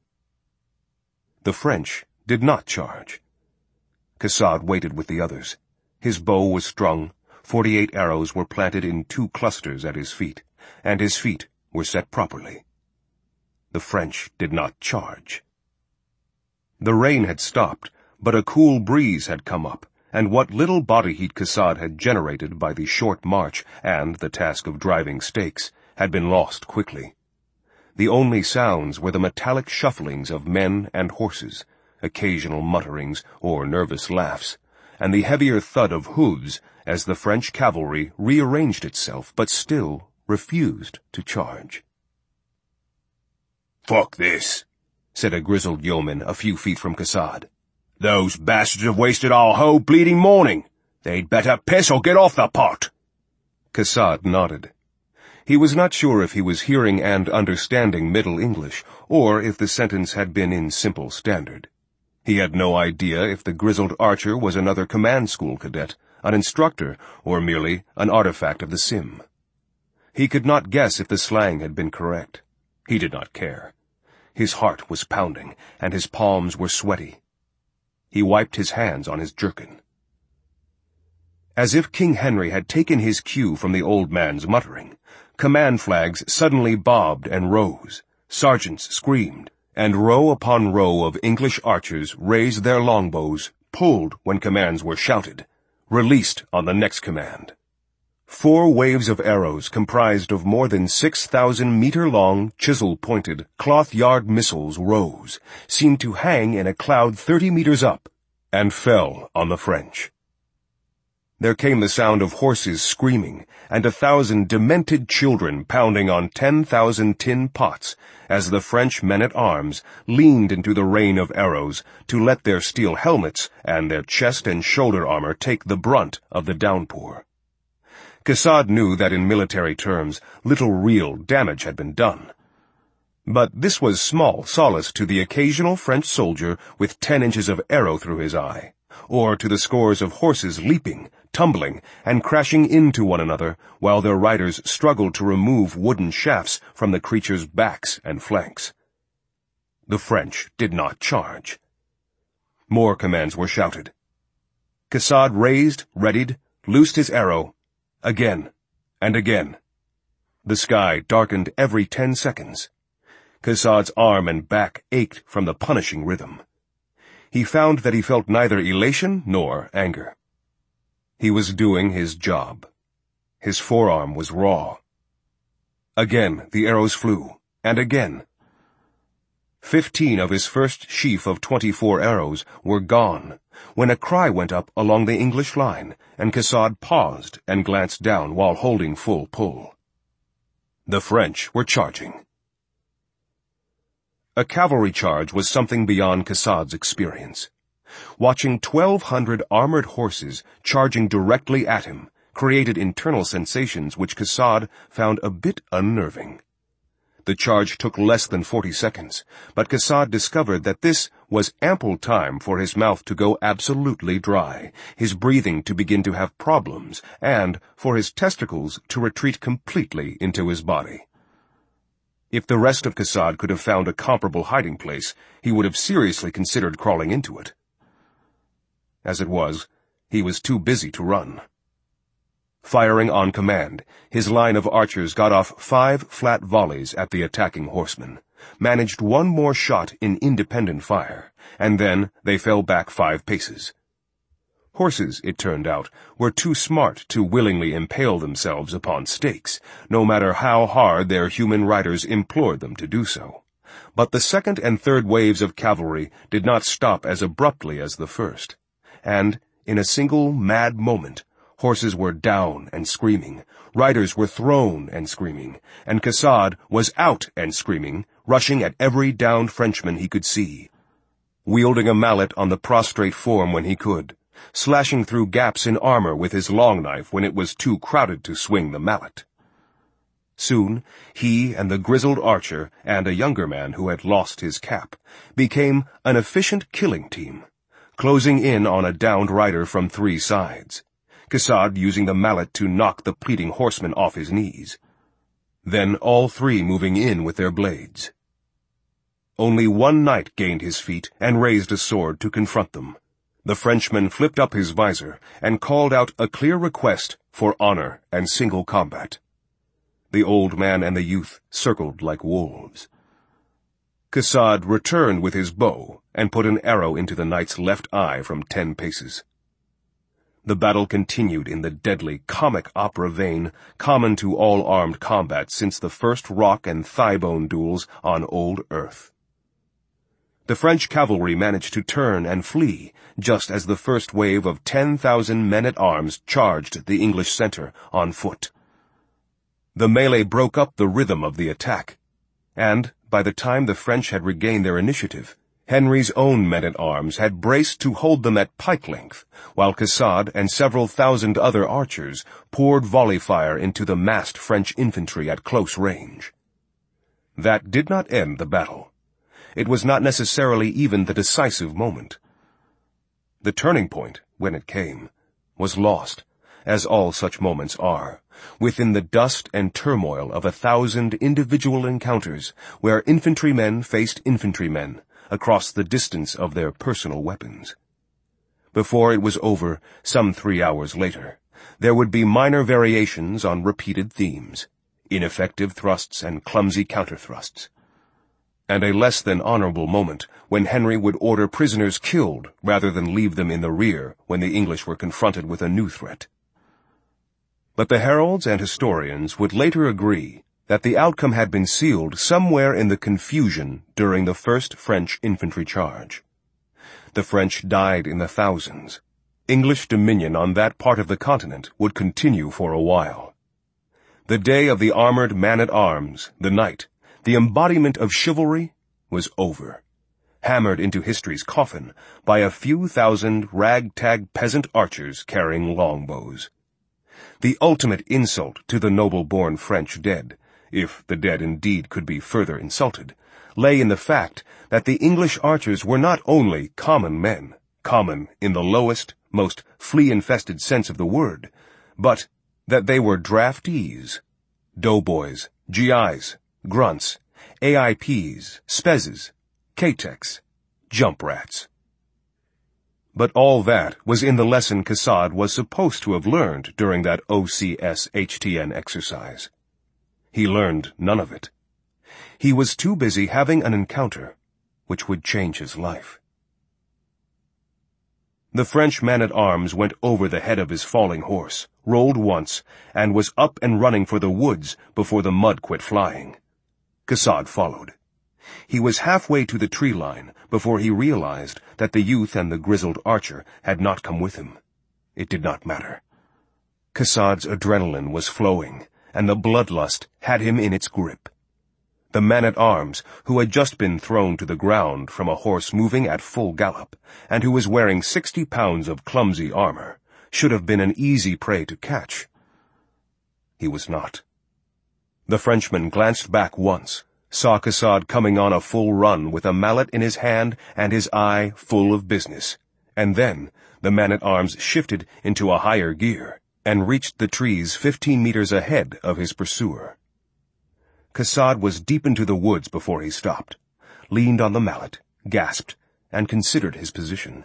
Speaker 4: The French did not charge. Kessad waited with the others. His bow was strung, forty-eight arrows were planted in two clusters at his feet, and his feet were set properly. The French did not charge. The rain had stopped, but a cool breeze had come up, and what little body heat Kessad had generated by the short march and the task of driving stakes had been lost quickly. The only sounds were the metallic shufflings of men and horses, occasional mutterings or nervous laughs, and the heavier thud of hooves as the French cavalry rearranged itself but still refused to charge.
Speaker 7: "Fuck this," said a grizzled yeoman a few feet from Kessad. "Those bastards have wasted our whole bleeding morning. They'd better piss or get off the pot."
Speaker 4: Kessad nodded. He was not sure if he was hearing and understanding Middle English, or if the sentence had been in simple Standard. He had no idea if the grizzled archer was another command school cadet, an instructor, or merely an artifact of the sim. He could not guess if the slang had been correct. He did not care. His heart was pounding, and his palms were sweaty. He wiped his hands on his jerkin. As if King Henry had taken his cue from the old man's muttering, command flags suddenly bobbed and rose, sergeants screamed, and row upon row of English archers raised their longbows, pulled when commands were shouted, released on the next command. Four waves of arrows comprised of more than six thousand meter-long, chisel-pointed, cloth-yard missiles rose, seemed to hang in a cloud thirty meters up, and fell on the French. There came the sound of horses screaming, and a thousand demented children pounding on ten thousand tin pots, as the French men-at-arms leaned into the rain of arrows to let their steel helmets and their chest and shoulder armor take the brunt of the downpour. Kessad knew that in military terms little real damage had been done. But this was small solace to the occasional French soldier with ten inches of arrow through his eye, or to the scores of horses leaping, tumbling, and crashing into one another while their riders struggled to remove wooden shafts from the creatures' backs and flanks. The French did not charge. More commands were shouted. Kessad raised, readied, loosed his arrow, again and again. The sky darkened every ten seconds. Kessad's arm and back ached from the punishing rhythm. He found that he felt neither elation nor anger. He was doing his job. His forearm was raw. Again the arrows flew, and again. Fifteen of his first sheaf of twenty-four arrows were gone, when a cry went up along the English line, and Kessad paused and glanced down while holding full pull. The French were charging. A cavalry charge was something beyond Kessad's experience. Watching twelve hundred armored horses charging directly at him created internal sensations which Kessad found a bit unnerving.
Speaker 7: The charge took less than forty seconds, but Kessad discovered that this was ample time for his mouth to go absolutely dry, his breathing to begin to have problems, and for his testicles to retreat completely into his body. If the rest of Kessad could have found a comparable hiding place, he would have seriously considered crawling into it. As it was, he was too busy to run. Firing on command, his line of archers got off five flat volleys at the attacking horsemen, managed one more shot in independent fire, and then they fell back five paces. Horses, it turned out, were too smart to willingly impale themselves upon stakes, no matter how hard their human riders implored them to do so. But the second and third waves of cavalry did not stop as abruptly as the first, and, in a single mad moment, horses were down and screaming, riders were thrown and screaming, and Kessad was out and screaming, rushing at every downed Frenchman he could see, wielding a mallet on the prostrate form when he could, slashing through gaps in armor with his long knife when it was too crowded to swing the mallet. Soon, he and the grizzled archer and a younger man who had lost his cap became an efficient killing team, closing in on a downed rider from three sides, Kessad using the mallet to knock the pleading horseman off his knees. Then all three moving in with their blades. Only one knight gained his feet and raised a sword to confront them. The Frenchman flipped up his visor and called out a clear request for honor and single combat. The old man and the youth circled like wolves. Kessad returned with his bow and put an arrow into the knight's left eye from ten paces. The battle continued in the deadly comic opera vein common to all armed combat since the first rock and thigh-bone duels on old Earth. The French cavalry managed to turn and flee just as the first wave of ten thousand men-at-arms charged the English center on foot. The melee broke up the rhythm of the attack, and by the time the French had regained their initiative, Henry's own men-at-arms had braced to hold them at pike length, while Kessad and several thousand other archers poured volley fire into the massed French infantry at close range. That did not end the battle. It was not necessarily even the decisive moment. The turning point, when it came, was lost, as all such moments are, within the dust and turmoil of a thousand individual encounters where infantrymen faced infantrymen, across the distance of their personal weapons. Before it was over, some three hours later, there would be minor variations on repeated themes, ineffective thrusts and clumsy counter-thrusts, and a less than honorable moment when Henry would order prisoners killed rather than leave them in the rear when the English were confronted with a new threat. But the heralds and historians would later agree that the outcome had been sealed somewhere in the confusion during the first French infantry charge. The French died in the thousands. English dominion on that part of the continent would continue for a while. The day of the armored man-at-arms, the knight, the embodiment of chivalry, was over, hammered into history's coffin by a few thousand ragtag peasant archers carrying longbows. The ultimate insult to the noble-born French dead, if the dead indeed could be further insulted, lay in the fact that the English archers were not only common men, common in the lowest, most flea-infested sense of the word, but that they were draftees, doughboys, G Is, grunts, A I Ps, spezzes, K-techs, jump rats. But all that was in the lesson Kessad was supposed to have learned during that O C S H T N exercise. He learned none of it. He was too busy having an encounter which would change his life. The French man-at-arms went over the head of his falling horse, rolled once, and was up and running for the woods before the mud quit flying. Kessad followed. He was halfway to the tree line before he realized that the youth and the grizzled archer had not come with him. It did not matter. Kessad's adrenaline was flowing, and the bloodlust had him in its grip. The man-at-arms, who had just been thrown to the ground from a horse moving at full gallop, and who was wearing sixty pounds of clumsy armor, should have been an easy prey to catch. He was not. The Frenchman glanced back once, saw Kassad coming on a full run with a mallet in his hand and his eye full of business, and then the man-at-arms shifted into a higher gear and reached the trees fifteen meters ahead of his pursuer. Kassad was deep into the woods before he stopped, leaned on the mallet, gasped, and considered his position.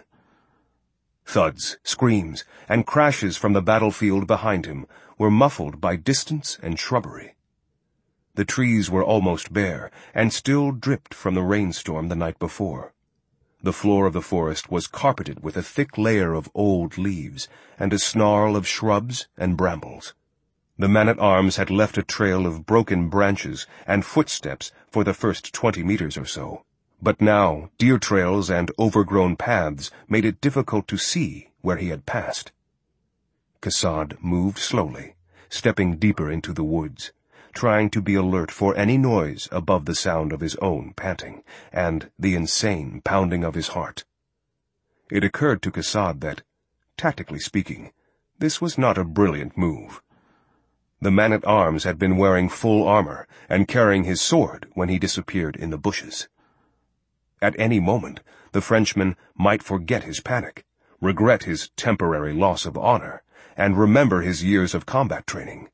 Speaker 7: Thuds, screams, and crashes from the battlefield behind him were muffled by distance and shrubbery. The trees were almost bare, and still dripped from the rainstorm the night before. The floor of the forest was carpeted with a thick layer of old leaves and a snarl of shrubs and brambles. The man-at-arms had left a trail of broken branches and footsteps for the first twenty meters or so, but now deer trails and overgrown paths made it difficult to see where he had passed. Kassad moved slowly, stepping deeper into the woods, trying to be alert for any noise above the sound of his own panting and the insane pounding of his heart. It occurred to Kassad that, tactically speaking, this was not a brilliant move. The man-at-arms had been wearing full armor and carrying his sword when he disappeared in the bushes. At any moment, the Frenchman might forget his panic, regret his temporary loss of honor, and remember his years of combat training.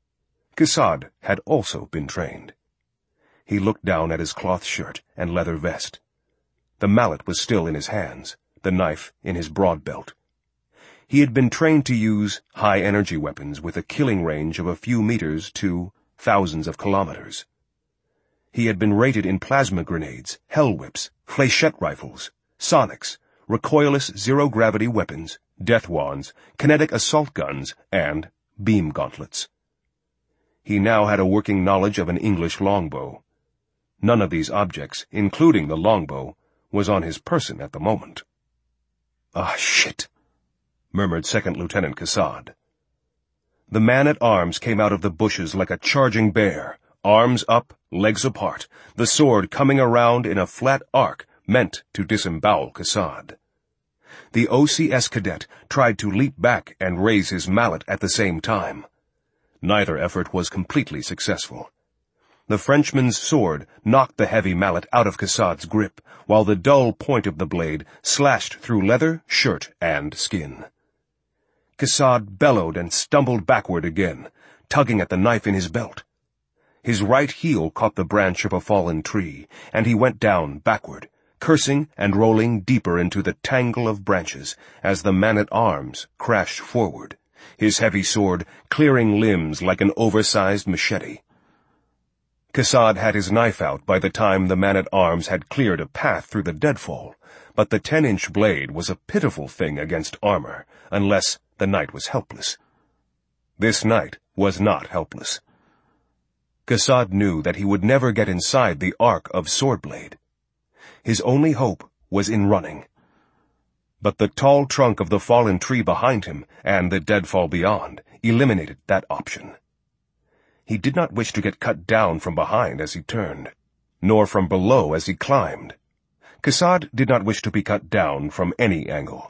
Speaker 7: Kassad had also been trained. He looked down at his cloth shirt and leather vest. The mallet was still in his hands, the knife in his broad belt. He had been trained to use high-energy weapons with a killing range of a few meters to thousands of kilometers. He had been rated in plasma grenades, hell whips, fléchette rifles, sonics, recoilless zero-gravity weapons, death wands, kinetic assault guns, and beam gauntlets. He now had a working knowledge of an English longbow. None of these objects, including the longbow, was on his person at the moment. "Ah, shit," murmured Second Lieutenant Kassad. The man-at-arms came out of the bushes like a charging bear, arms up, legs apart, the sword coming around in a flat arc meant to disembowel Kassad. The O C S cadet tried to leap back and raise his mallet at the same time. Neither effort was completely successful. The Frenchman's sword knocked the heavy mallet out of Kassad's grip, while the dull point of the blade slashed through leather, shirt, and skin. Kassad bellowed and stumbled backward again, tugging at the knife in his belt. His right heel caught the branch of a fallen tree, and he went down backward, cursing and rolling deeper into the tangle of branches as the man-at-arms crashed forward, his heavy sword clearing limbs like an oversized machete. Kassad had his knife out by the time the man-at-arms had cleared a path through the deadfall, but the ten-inch blade was a pitiful thing against armor, unless the knight was helpless. This knight was not helpless. Kassad knew that he would never get inside the arc of sword-blade. His only hope was in running. But the tall trunk of the fallen tree behind him and the deadfall beyond eliminated that option. He did not wish to get cut down from behind as he turned, nor from below as he climbed. Kassad did not wish to be cut down from any angle.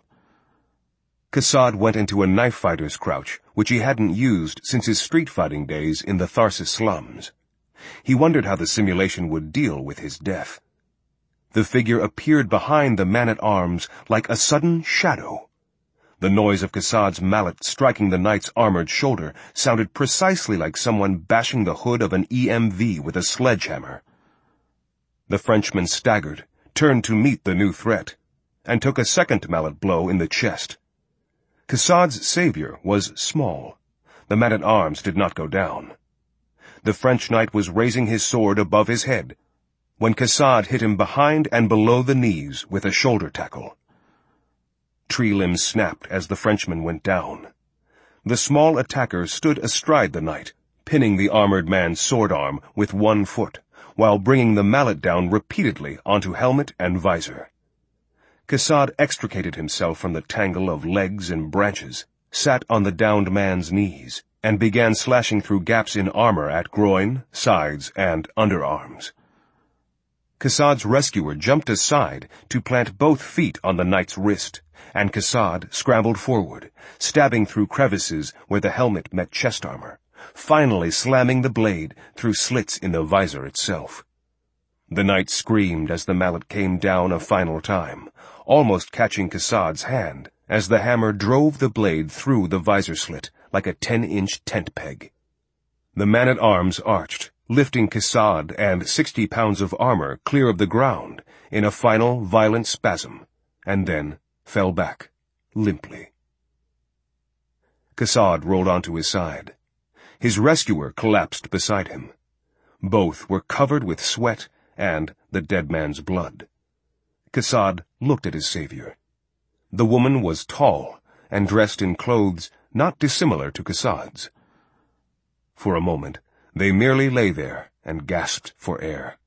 Speaker 7: Kassad went into a knife-fighter's crouch, which he hadn't used since his street-fighting days in the Tharsis slums. He wondered how the simulation would deal with his death. The figure appeared behind the man-at-arms like a sudden shadow. The noise of Kassad's mallet striking the knight's armored shoulder sounded precisely like someone bashing the hood of an E M V with a sledgehammer. The Frenchman staggered, turned to meet the new threat, and took a second mallet blow in the chest. Kassad's savior was small. The man-at-arms did not go down. The French knight was raising his sword above his head, when Kassad hit him behind and below the knees with a shoulder tackle. Tree limbs snapped as the Frenchman went down. The small attacker stood astride the knight, pinning the armored man's sword arm with one foot, while bringing the mallet down repeatedly onto helmet and visor. Kassad extricated himself from the tangle of legs and branches, sat on the downed man's knees, and began slashing through gaps in armor at groin, sides, and underarms. Kassad's rescuer jumped aside to plant both feet on the knight's wrist, and Kassad scrambled forward, stabbing through crevices where the helmet met chest armor, finally slamming the blade through slits in the visor itself. The knight screamed as the mallet came down a final time, almost catching Kassad's hand, as the hammer drove the blade through the visor slit like a ten-inch tent peg. The man-at-arms arched, lifting Kassad and sixty pounds of armor clear of the ground in a final violent spasm, and then fell back, limply. Kassad rolled onto his side. His rescuer collapsed beside him. Both were covered with sweat and the dead man's blood. Kassad looked at his savior. The woman was tall and dressed in clothes not dissimilar to Kassad's. For a moment, they merely lay there and gasped for air.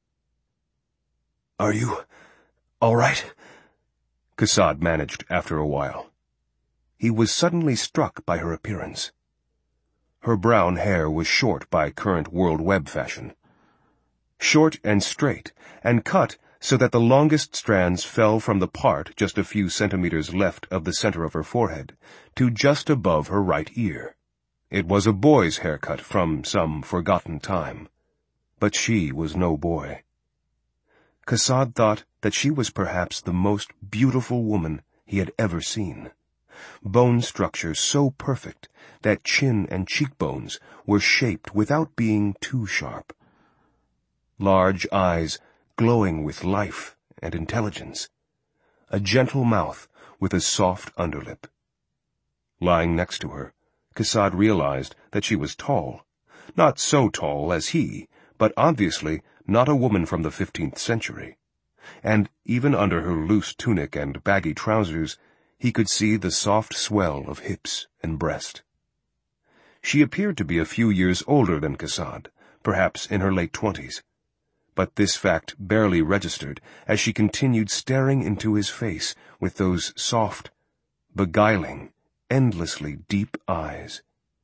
Speaker 1: "Are you all right?"
Speaker 7: Kassad managed after a while. He was suddenly struck by her appearance. Her brown hair was short by current World Web fashion. Short and straight, and cut so that the longest strands fell from the part just a few centimeters left of the center of her forehead to just above her right ear. It was a boy's haircut from some forgotten time, but she was no boy. Kassad thought that she was perhaps the most beautiful woman he had ever seen. Bone structure so perfect that chin and cheekbones were shaped without being too sharp. Large eyes glowing with life and intelligence. A gentle mouth with a soft underlip. Lying next to her, Kassad realized that she was tall. Not so tall as he, but obviously not a woman from the fifteenth century. And even under her loose tunic and baggy trousers, he could see the soft swell of hips and breast. She appeared to be a few years older than Kassad, perhaps in her late twenties. But this fact barely registered as she continued staring into his face with those soft, beguiling, endlessly deep eyes.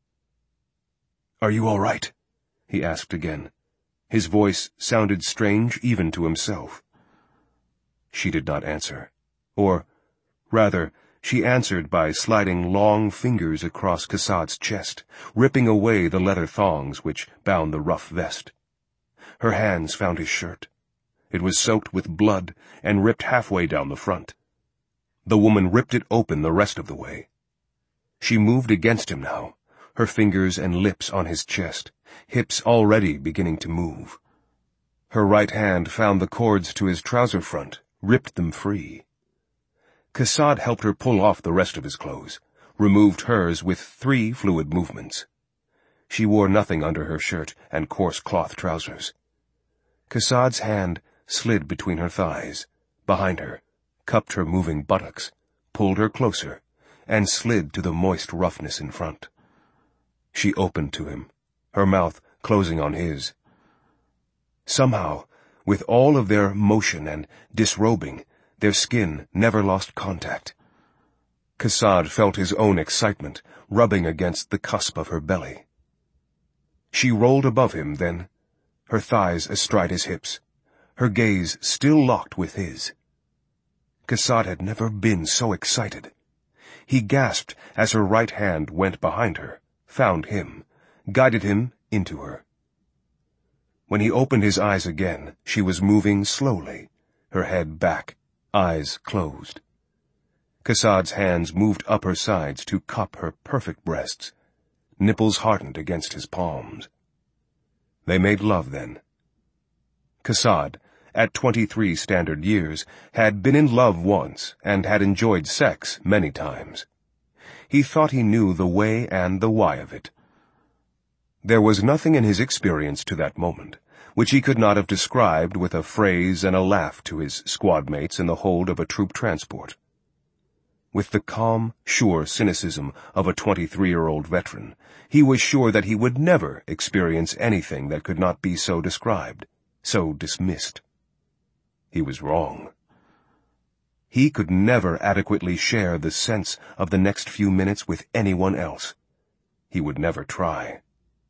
Speaker 1: "Are you all right?"
Speaker 7: he asked again. His voice sounded strange even to himself. She did not answer. Or, rather, she answered by sliding long fingers across Kassad's chest, ripping away the leather thongs which bound the rough vest. Her hands found his shirt. It was soaked with blood and ripped halfway down the front. The woman ripped it open the rest of the way. She moved against him now, her fingers and lips on his chest, hips already beginning to move. Her right hand found the cords to his trouser front, ripped them free. Kassad helped her pull off the rest of his clothes, removed hers with three fluid movements. She wore nothing under her shirt and coarse cloth trousers. Kassad's hand slid between her thighs, behind her, cupped her moving buttocks, pulled her closer, and slid to the moist roughness in front. She opened to him, her mouth closing on his. Somehow, with all of their motion and disrobing, their skin never lost contact. Kassad felt his own excitement rubbing against the cusp of her belly. She rolled above him then, her thighs astride his hips, her gaze still locked with his. Kassad had never been so excited. He gasped as her right hand went behind her, found him, guided him into her. When he opened his eyes again, she was moving slowly, her head back, eyes closed. Kassad's hands moved up her sides to cup her perfect breasts. Nipples hardened against his palms. They made love then. Kassad, at twenty-three standard years, had been in love once and had enjoyed sex many times. He thought he knew the way and the why of it. There was nothing in his experience to that moment which he could not have described with a phrase and a laugh to his squad mates in the hold of a troop transport. With the calm, sure cynicism of a twenty-three-year-old veteran, he was sure that he would never experience anything that could not be so described, so dismissed. He was wrong. He could never adequately share the sense of the next few minutes with anyone else. He would never try.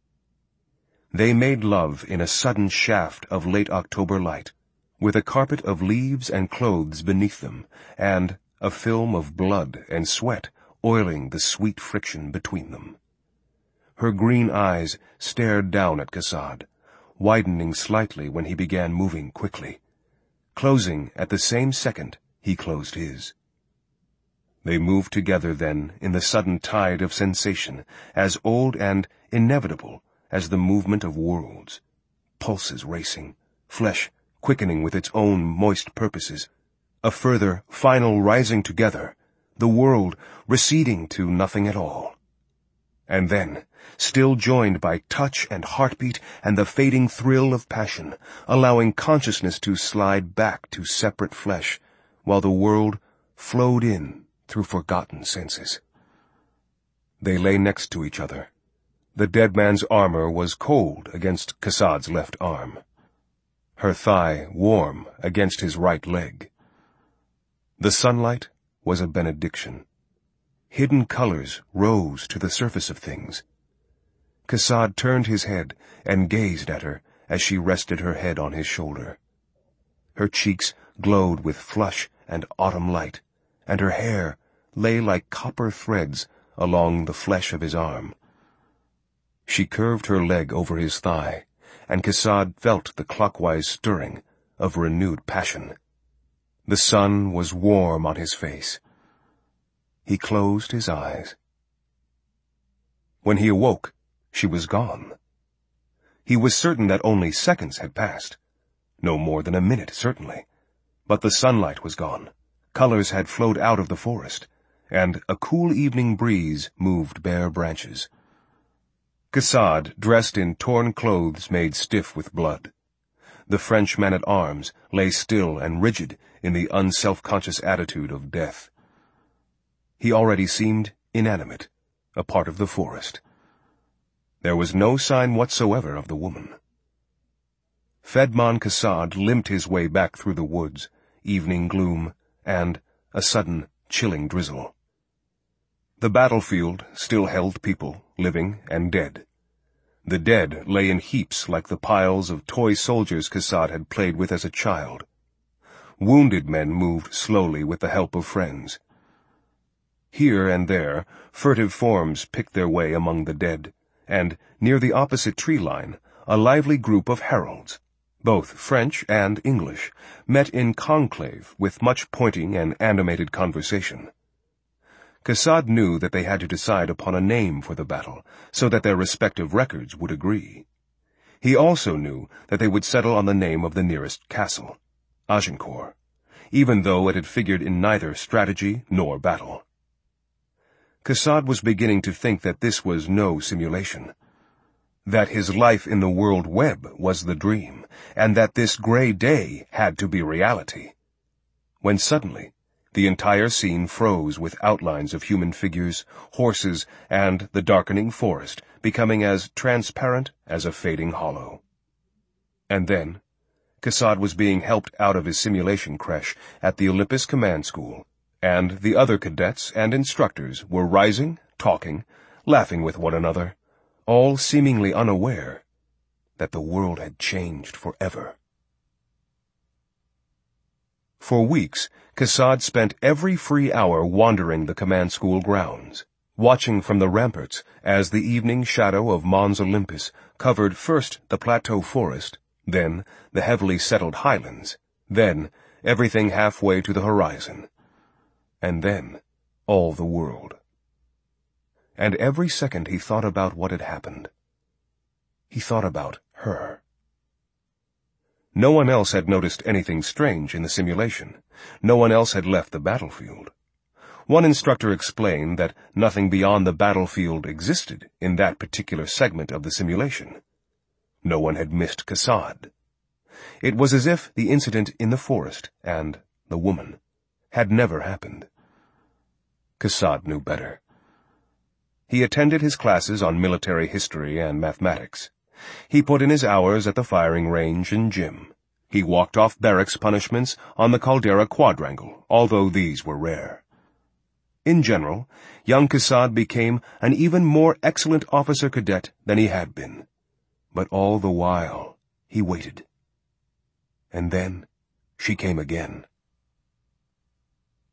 Speaker 7: They made love in a sudden shaft of late October light, with a carpet of leaves and clothes beneath them, and a film of blood and sweat oiling the sweet friction between them. Her green eyes stared down at Kassad, widening slightly when he began moving quickly, closing at the same second he closed his. They moved together then in the sudden tide of sensation, as old and inevitable as the movement of worlds, pulses racing, flesh quickening with its own moist purposes, a further, final rising together, the world receding to nothing at all. And then, still joined by touch and heartbeat and the fading thrill of passion, allowing consciousness to slide back to separate flesh, while the world flowed in through forgotten senses. They lay next to each other. The dead man's armor was cold against Kassad's left arm, her thigh warm against his right leg. The sunlight was a benediction. Hidden colors rose to the surface of things. Kassad turned his head and gazed at her as she rested her head on his shoulder. Her cheeks glowed with flush and autumn light, and her hair lay like copper threads along the flesh of his arm. She curved her leg over his thigh, and Kassad felt the clockwise stirring of renewed passion. The sun was warm on his face. He closed his eyes. When he awoke, she was gone. He was certain that only seconds had passed. No more than a minute, certainly. But the sunlight was gone. Colors had flowed out of the forest, and a cool evening breeze moved bare branches. Kassad, dressed in torn clothes made stiff with blood. The French man-at-arms lay still and rigid in the unself-conscious attitude of death. He already seemed inanimate, a part of the forest. There was no sign whatsoever of the woman. Fedman Kassad limped his way back through the woods, evening gloom, and a sudden, chilling drizzle. The battlefield still held people, living and dead. The dead lay in heaps like the piles of toy soldiers Kassad had played with as a child. Wounded men moved slowly with the help of friends. Here and there, furtive forms picked their way among the dead, and, near the opposite tree line, a lively group of heralds, both French and English, met in conclave with much pointing and animated conversation. Kassad knew that they had to decide upon a name for the battle, so that their respective records would agree. He also knew that they would settle on the name of the nearest castle, Agincourt, even though it had figured in neither strategy nor battle. Kassad was beginning to think that this was no simulation, that his life in the world web was the dream, and that this gray day had to be reality, when suddenly the entire scene froze with outlines of human figures, horses, and the darkening forest becoming as transparent as a fading hollow. And then, Kassad was being helped out of his simulation creche at the Olympus Command School, and the other cadets and instructors were rising, talking, laughing with one another, all seemingly unaware that the world had changed forever. For weeks, Kassad spent every free hour wandering the command school grounds, watching from the ramparts as the evening shadow of Mons Olympus covered first the plateau forest, then the heavily settled highlands, then everything halfway to the horizon, and then all the world. And every second he thought about what had happened. He thought about her. No one else had noticed anything strange in the simulation. No one else had left the battlefield. One instructor explained that nothing beyond the battlefield existed in that particular segment of the simulation. No one had missed Kassad. It was as if the incident in the forest and the woman had never happened. Kassad knew better. He attended his classes on military history and mathematics. He put in his hours at the firing range and gym. He walked off barracks punishments on the Caldera Quadrangle, although these were rare. In general, young Kassad became an even more excellent officer cadet than he had been. But all the while, he waited. And then, she came again.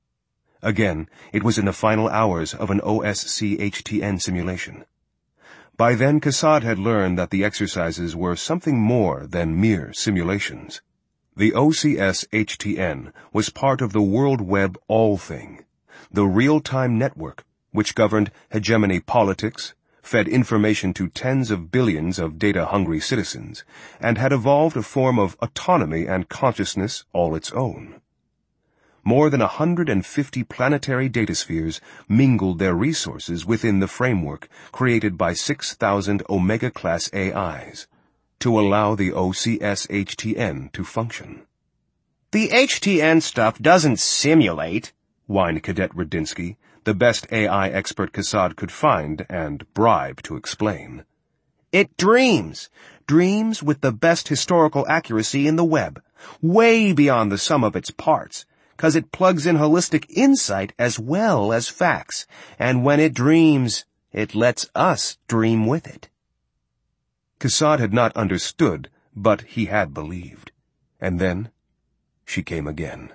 Speaker 7: Again, it was in the final hours of an O S C H T N simulation. By then, Kassad had learned that the exercises were something more than mere simulations. The O C S H T N was part of the World Web All-Thing, the real-time network which governed hegemony politics, fed information to tens of billions of data-hungry citizens, and had evolved a form of autonomy and consciousness all its own. More than a hundred and fifty planetary dataspheres mingled their resources within the framework created by six thousand Omega-class A Is to allow the O C S H T N to function.
Speaker 8: The H T N stuff doesn't simulate,
Speaker 7: whined Cadet Radinsky, the best A I expert Kassad could find and bribe to explain.
Speaker 8: It dreams. Dreams with the best historical accuracy in the web, way beyond the sum of its parts, 'cause it plugs in holistic insight as well as facts, and when it dreams, it lets us dream with it.
Speaker 7: Kassad had not understood, but he had believed. And then, she came again.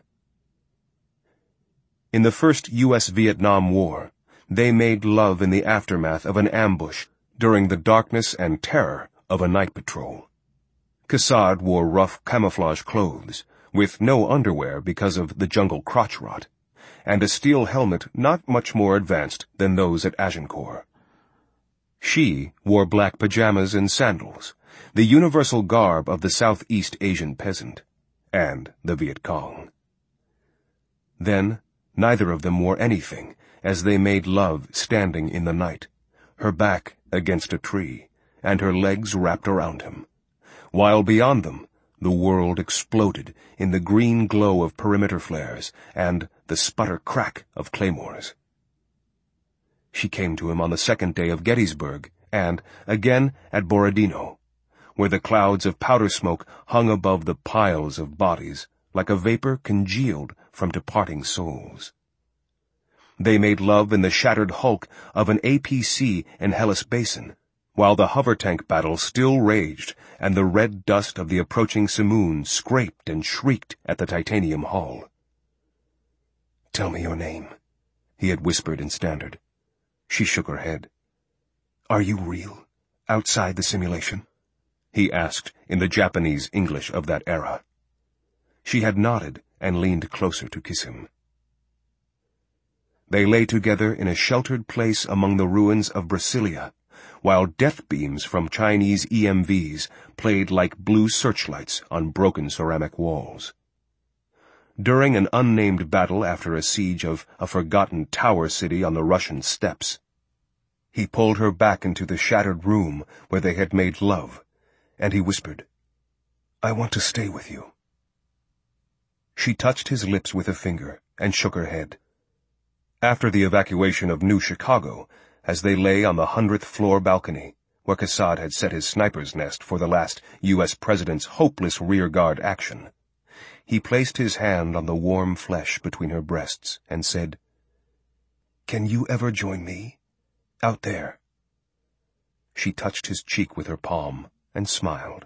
Speaker 7: In the first U S Vietnam War, they made love in the aftermath of an ambush during the darkness and terror of a night patrol. Kassad wore rough camouflage clothes, with no underwear because of the jungle crotch rot, and a steel helmet not much more advanced than those at Agincourt. She wore black pajamas and sandals, the universal garb of the Southeast Asian peasant, and the Viet Cong. Then, neither of them wore anything as they made love standing in the night, her back against a tree, and her legs wrapped around him, while beyond them the world exploded in the green glow of perimeter flares and the sputter-crack of claymores. She came to him on the second day of Gettysburg and, again, at Borodino, where the clouds of powder smoke hung above the piles of bodies like a vapor congealed from departing souls. They made love in the shattered hulk of an A P C in Helles Basin, while the hover tank battle still raged and the red dust of the approaching simoon scraped and shrieked at the titanium hull. "Tell me your name," he had whispered in Standard. She shook her head. "Are you real, outside the simulation?" he asked in the Japanese English of that era. She had nodded and leaned closer to kiss him. They lay together in a sheltered place among the ruins of Brasilia, while death beams from Chinese E M Vs played like blue searchlights on broken ceramic walls. During an unnamed battle after a siege of a forgotten tower city on the Russian steppes, he pulled her back into the shattered room where they had made love, and he whispered, "I want to stay with you." She touched his lips with a finger and shook her head. After the evacuation of New Chicago, as they lay on the hundredth floor balcony, where Kassad had set his sniper's nest for the last U S president's hopeless rearguard action, he placed his hand on the warm flesh between her breasts and said, "Can you ever join me? Out there?" She touched his cheek with her palm and smiled.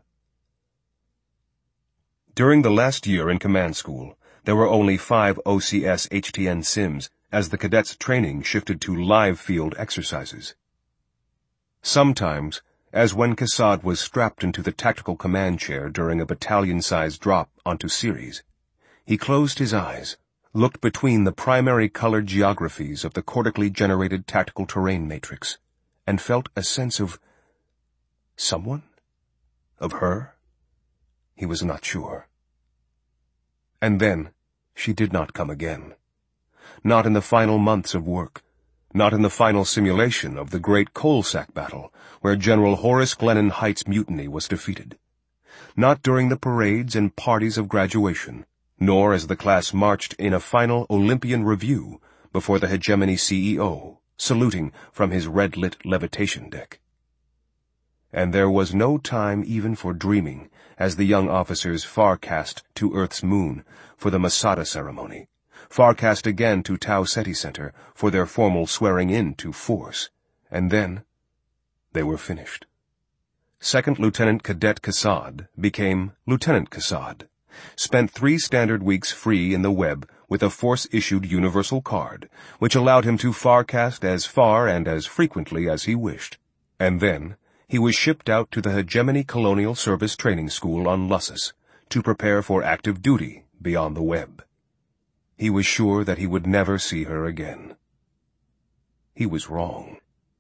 Speaker 7: During the last year in command school, there were only five O C S H T N sims as the cadets' training shifted to live field exercises. Sometimes, as when Kassad was strapped into the tactical command chair during a battalion-sized drop onto Ceres, he closed his eyes, looked between the primary colored geographies of the cortically generated tactical terrain matrix, and felt a sense of someone? Of her? He was not sure. And then, she did not come again. Not in the final months of work. Not in the final simulation of the great coal sack battle, where General Horace Glennon Hight's mutiny was defeated. Not during the parades and parties of graduation, nor as the class marched in a final Olympian review before the hegemony C E O, saluting from his red-lit levitation deck. And there was no time even for dreaming as the young officers farcast to Earth's moon for the Masada ceremony, farcast again to Tau Ceti Center for their formal swearing-in to force, and then they were finished. Second Lieutenant Cadet Kassad became Lieutenant Kassad, spent three standard weeks free in the web with a force-issued universal card, which allowed him to farcast as far and as frequently as he wished, And then he was shipped out to the Hegemony Colonial Service Training School on Lussus to prepare for active duty beyond the web. He was sure that he would never see her again. He was wrong.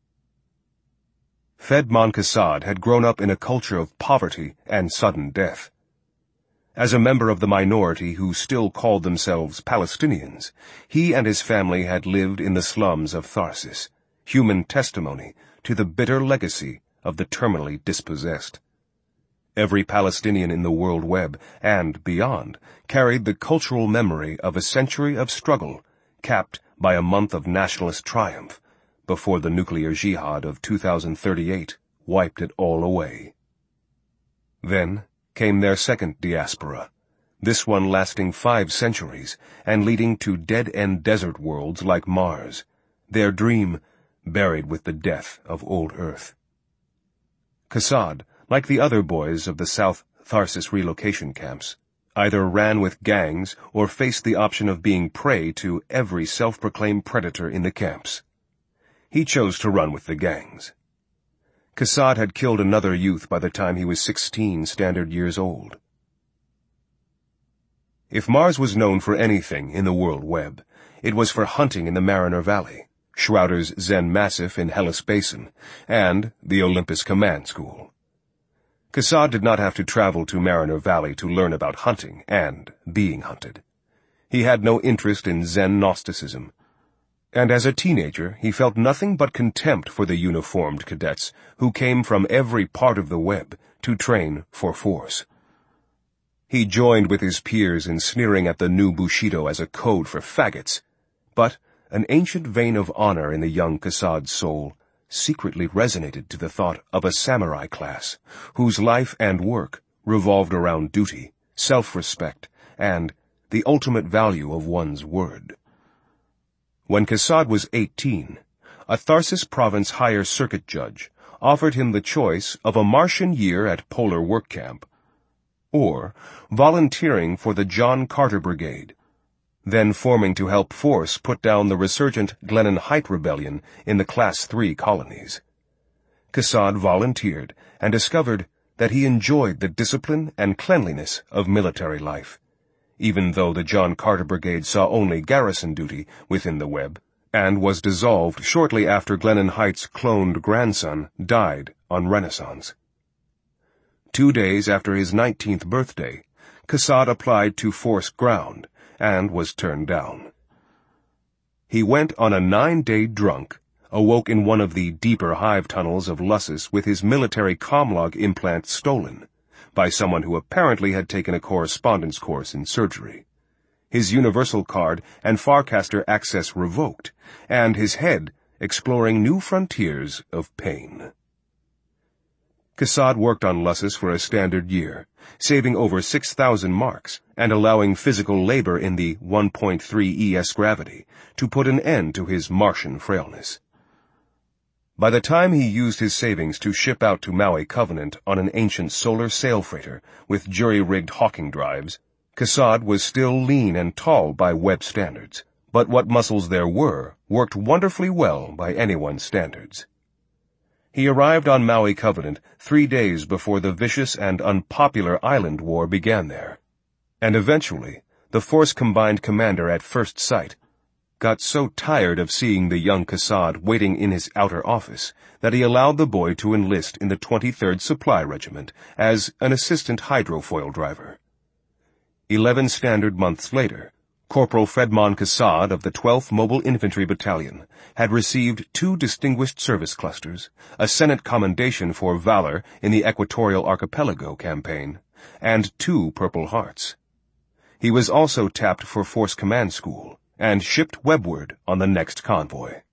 Speaker 7: Fedman Qasad had grown up in a culture of poverty and sudden death. As a member of the minority who still called themselves Palestinians, he and his family had lived in the slums of Tharsis, human testimony to the bitter legacy of the terminally dispossessed. Every Palestinian in the world web and beyond carried the cultural memory of a century of struggle capped by a month of nationalist triumph before the nuclear jihad of two thousand thirty-eight wiped it all away. Then came their second diaspora, this one lasting five centuries and leading to dead-end desert worlds like Mars, their dream buried with the death of old Earth. Qasad, like the other boys of the South Tharsis relocation camps, either ran with gangs or faced the option of being prey to every self-proclaimed predator in the camps. He chose to run with the gangs. Qasad had killed another youth by the time he was sixteen standard years old. If Mars was known for anything in the world web, it was for hunting in the Mariner Valley, Schroeder's Zen Massif in Hellas Basin, and the Olympus Command School. Qasad did not have to travel to Mariner Valley to learn about hunting and being hunted. He had no interest in Zen Gnosticism, and as a teenager he felt nothing but contempt for the uniformed cadets who came from every part of the web to train for force. He joined with his peers in sneering at the new Bushido as a code for faggots, but an ancient vein of honor in the young Qasad's soul secretly resonated to the thought of a samurai class whose life and work revolved around duty, self-respect, and the ultimate value of one's word. When Qasad was eighteen, a Tharsis province higher circuit judge offered him the choice of a Martian year at Polar Work Camp or volunteering for the John Carter Brigade, then forming to help force put down the resurgent Glennon Height Rebellion in the Class three colonies. Qasad volunteered and discovered that he enjoyed the discipline and cleanliness of military life, even though the John Carter Brigade saw only garrison duty within the web, and was dissolved shortly after Glennon Height's cloned grandson died on Renaissance. Two days after his nineteenth birthday, Qasad applied to force ground, and was turned down. He went on a nine-day drunk, awoke in one of the deeper hive tunnels of Lussus with his military comlog implant stolen, by someone who apparently had taken a correspondence course in surgery, his Universal Card and Farcaster access revoked, and his head exploring new frontiers of pain. Qasad worked on Lussus for a standard year, saving over six thousand marks and allowing physical labor in the one point three E S gravity to put an end to his Martian frailness. By the time he used his savings to ship out to Maui Covenant on an ancient solar sail freighter with jury-rigged hawking drives, Qasad was still lean and tall by web standards, but what muscles there were worked wonderfully well by anyone's standards. He arrived on Maui Covenant three days before the vicious and unpopular island war began there, and eventually the Force Combined commander at first sight got so tired of seeing the young Qasad waiting in his outer office that he allowed the boy to enlist in the twenty-third Supply Regiment as an assistant hydrofoil driver. Eleven standard months later, Corporal Fedman Qasad of the twelfth Mobile Infantry Battalion had received two Distinguished Service Clusters, a Senate Commendation for valor in the Equatorial Archipelago campaign, and two Purple Hearts. He was also tapped for Force Command School and shipped webward on the next convoy.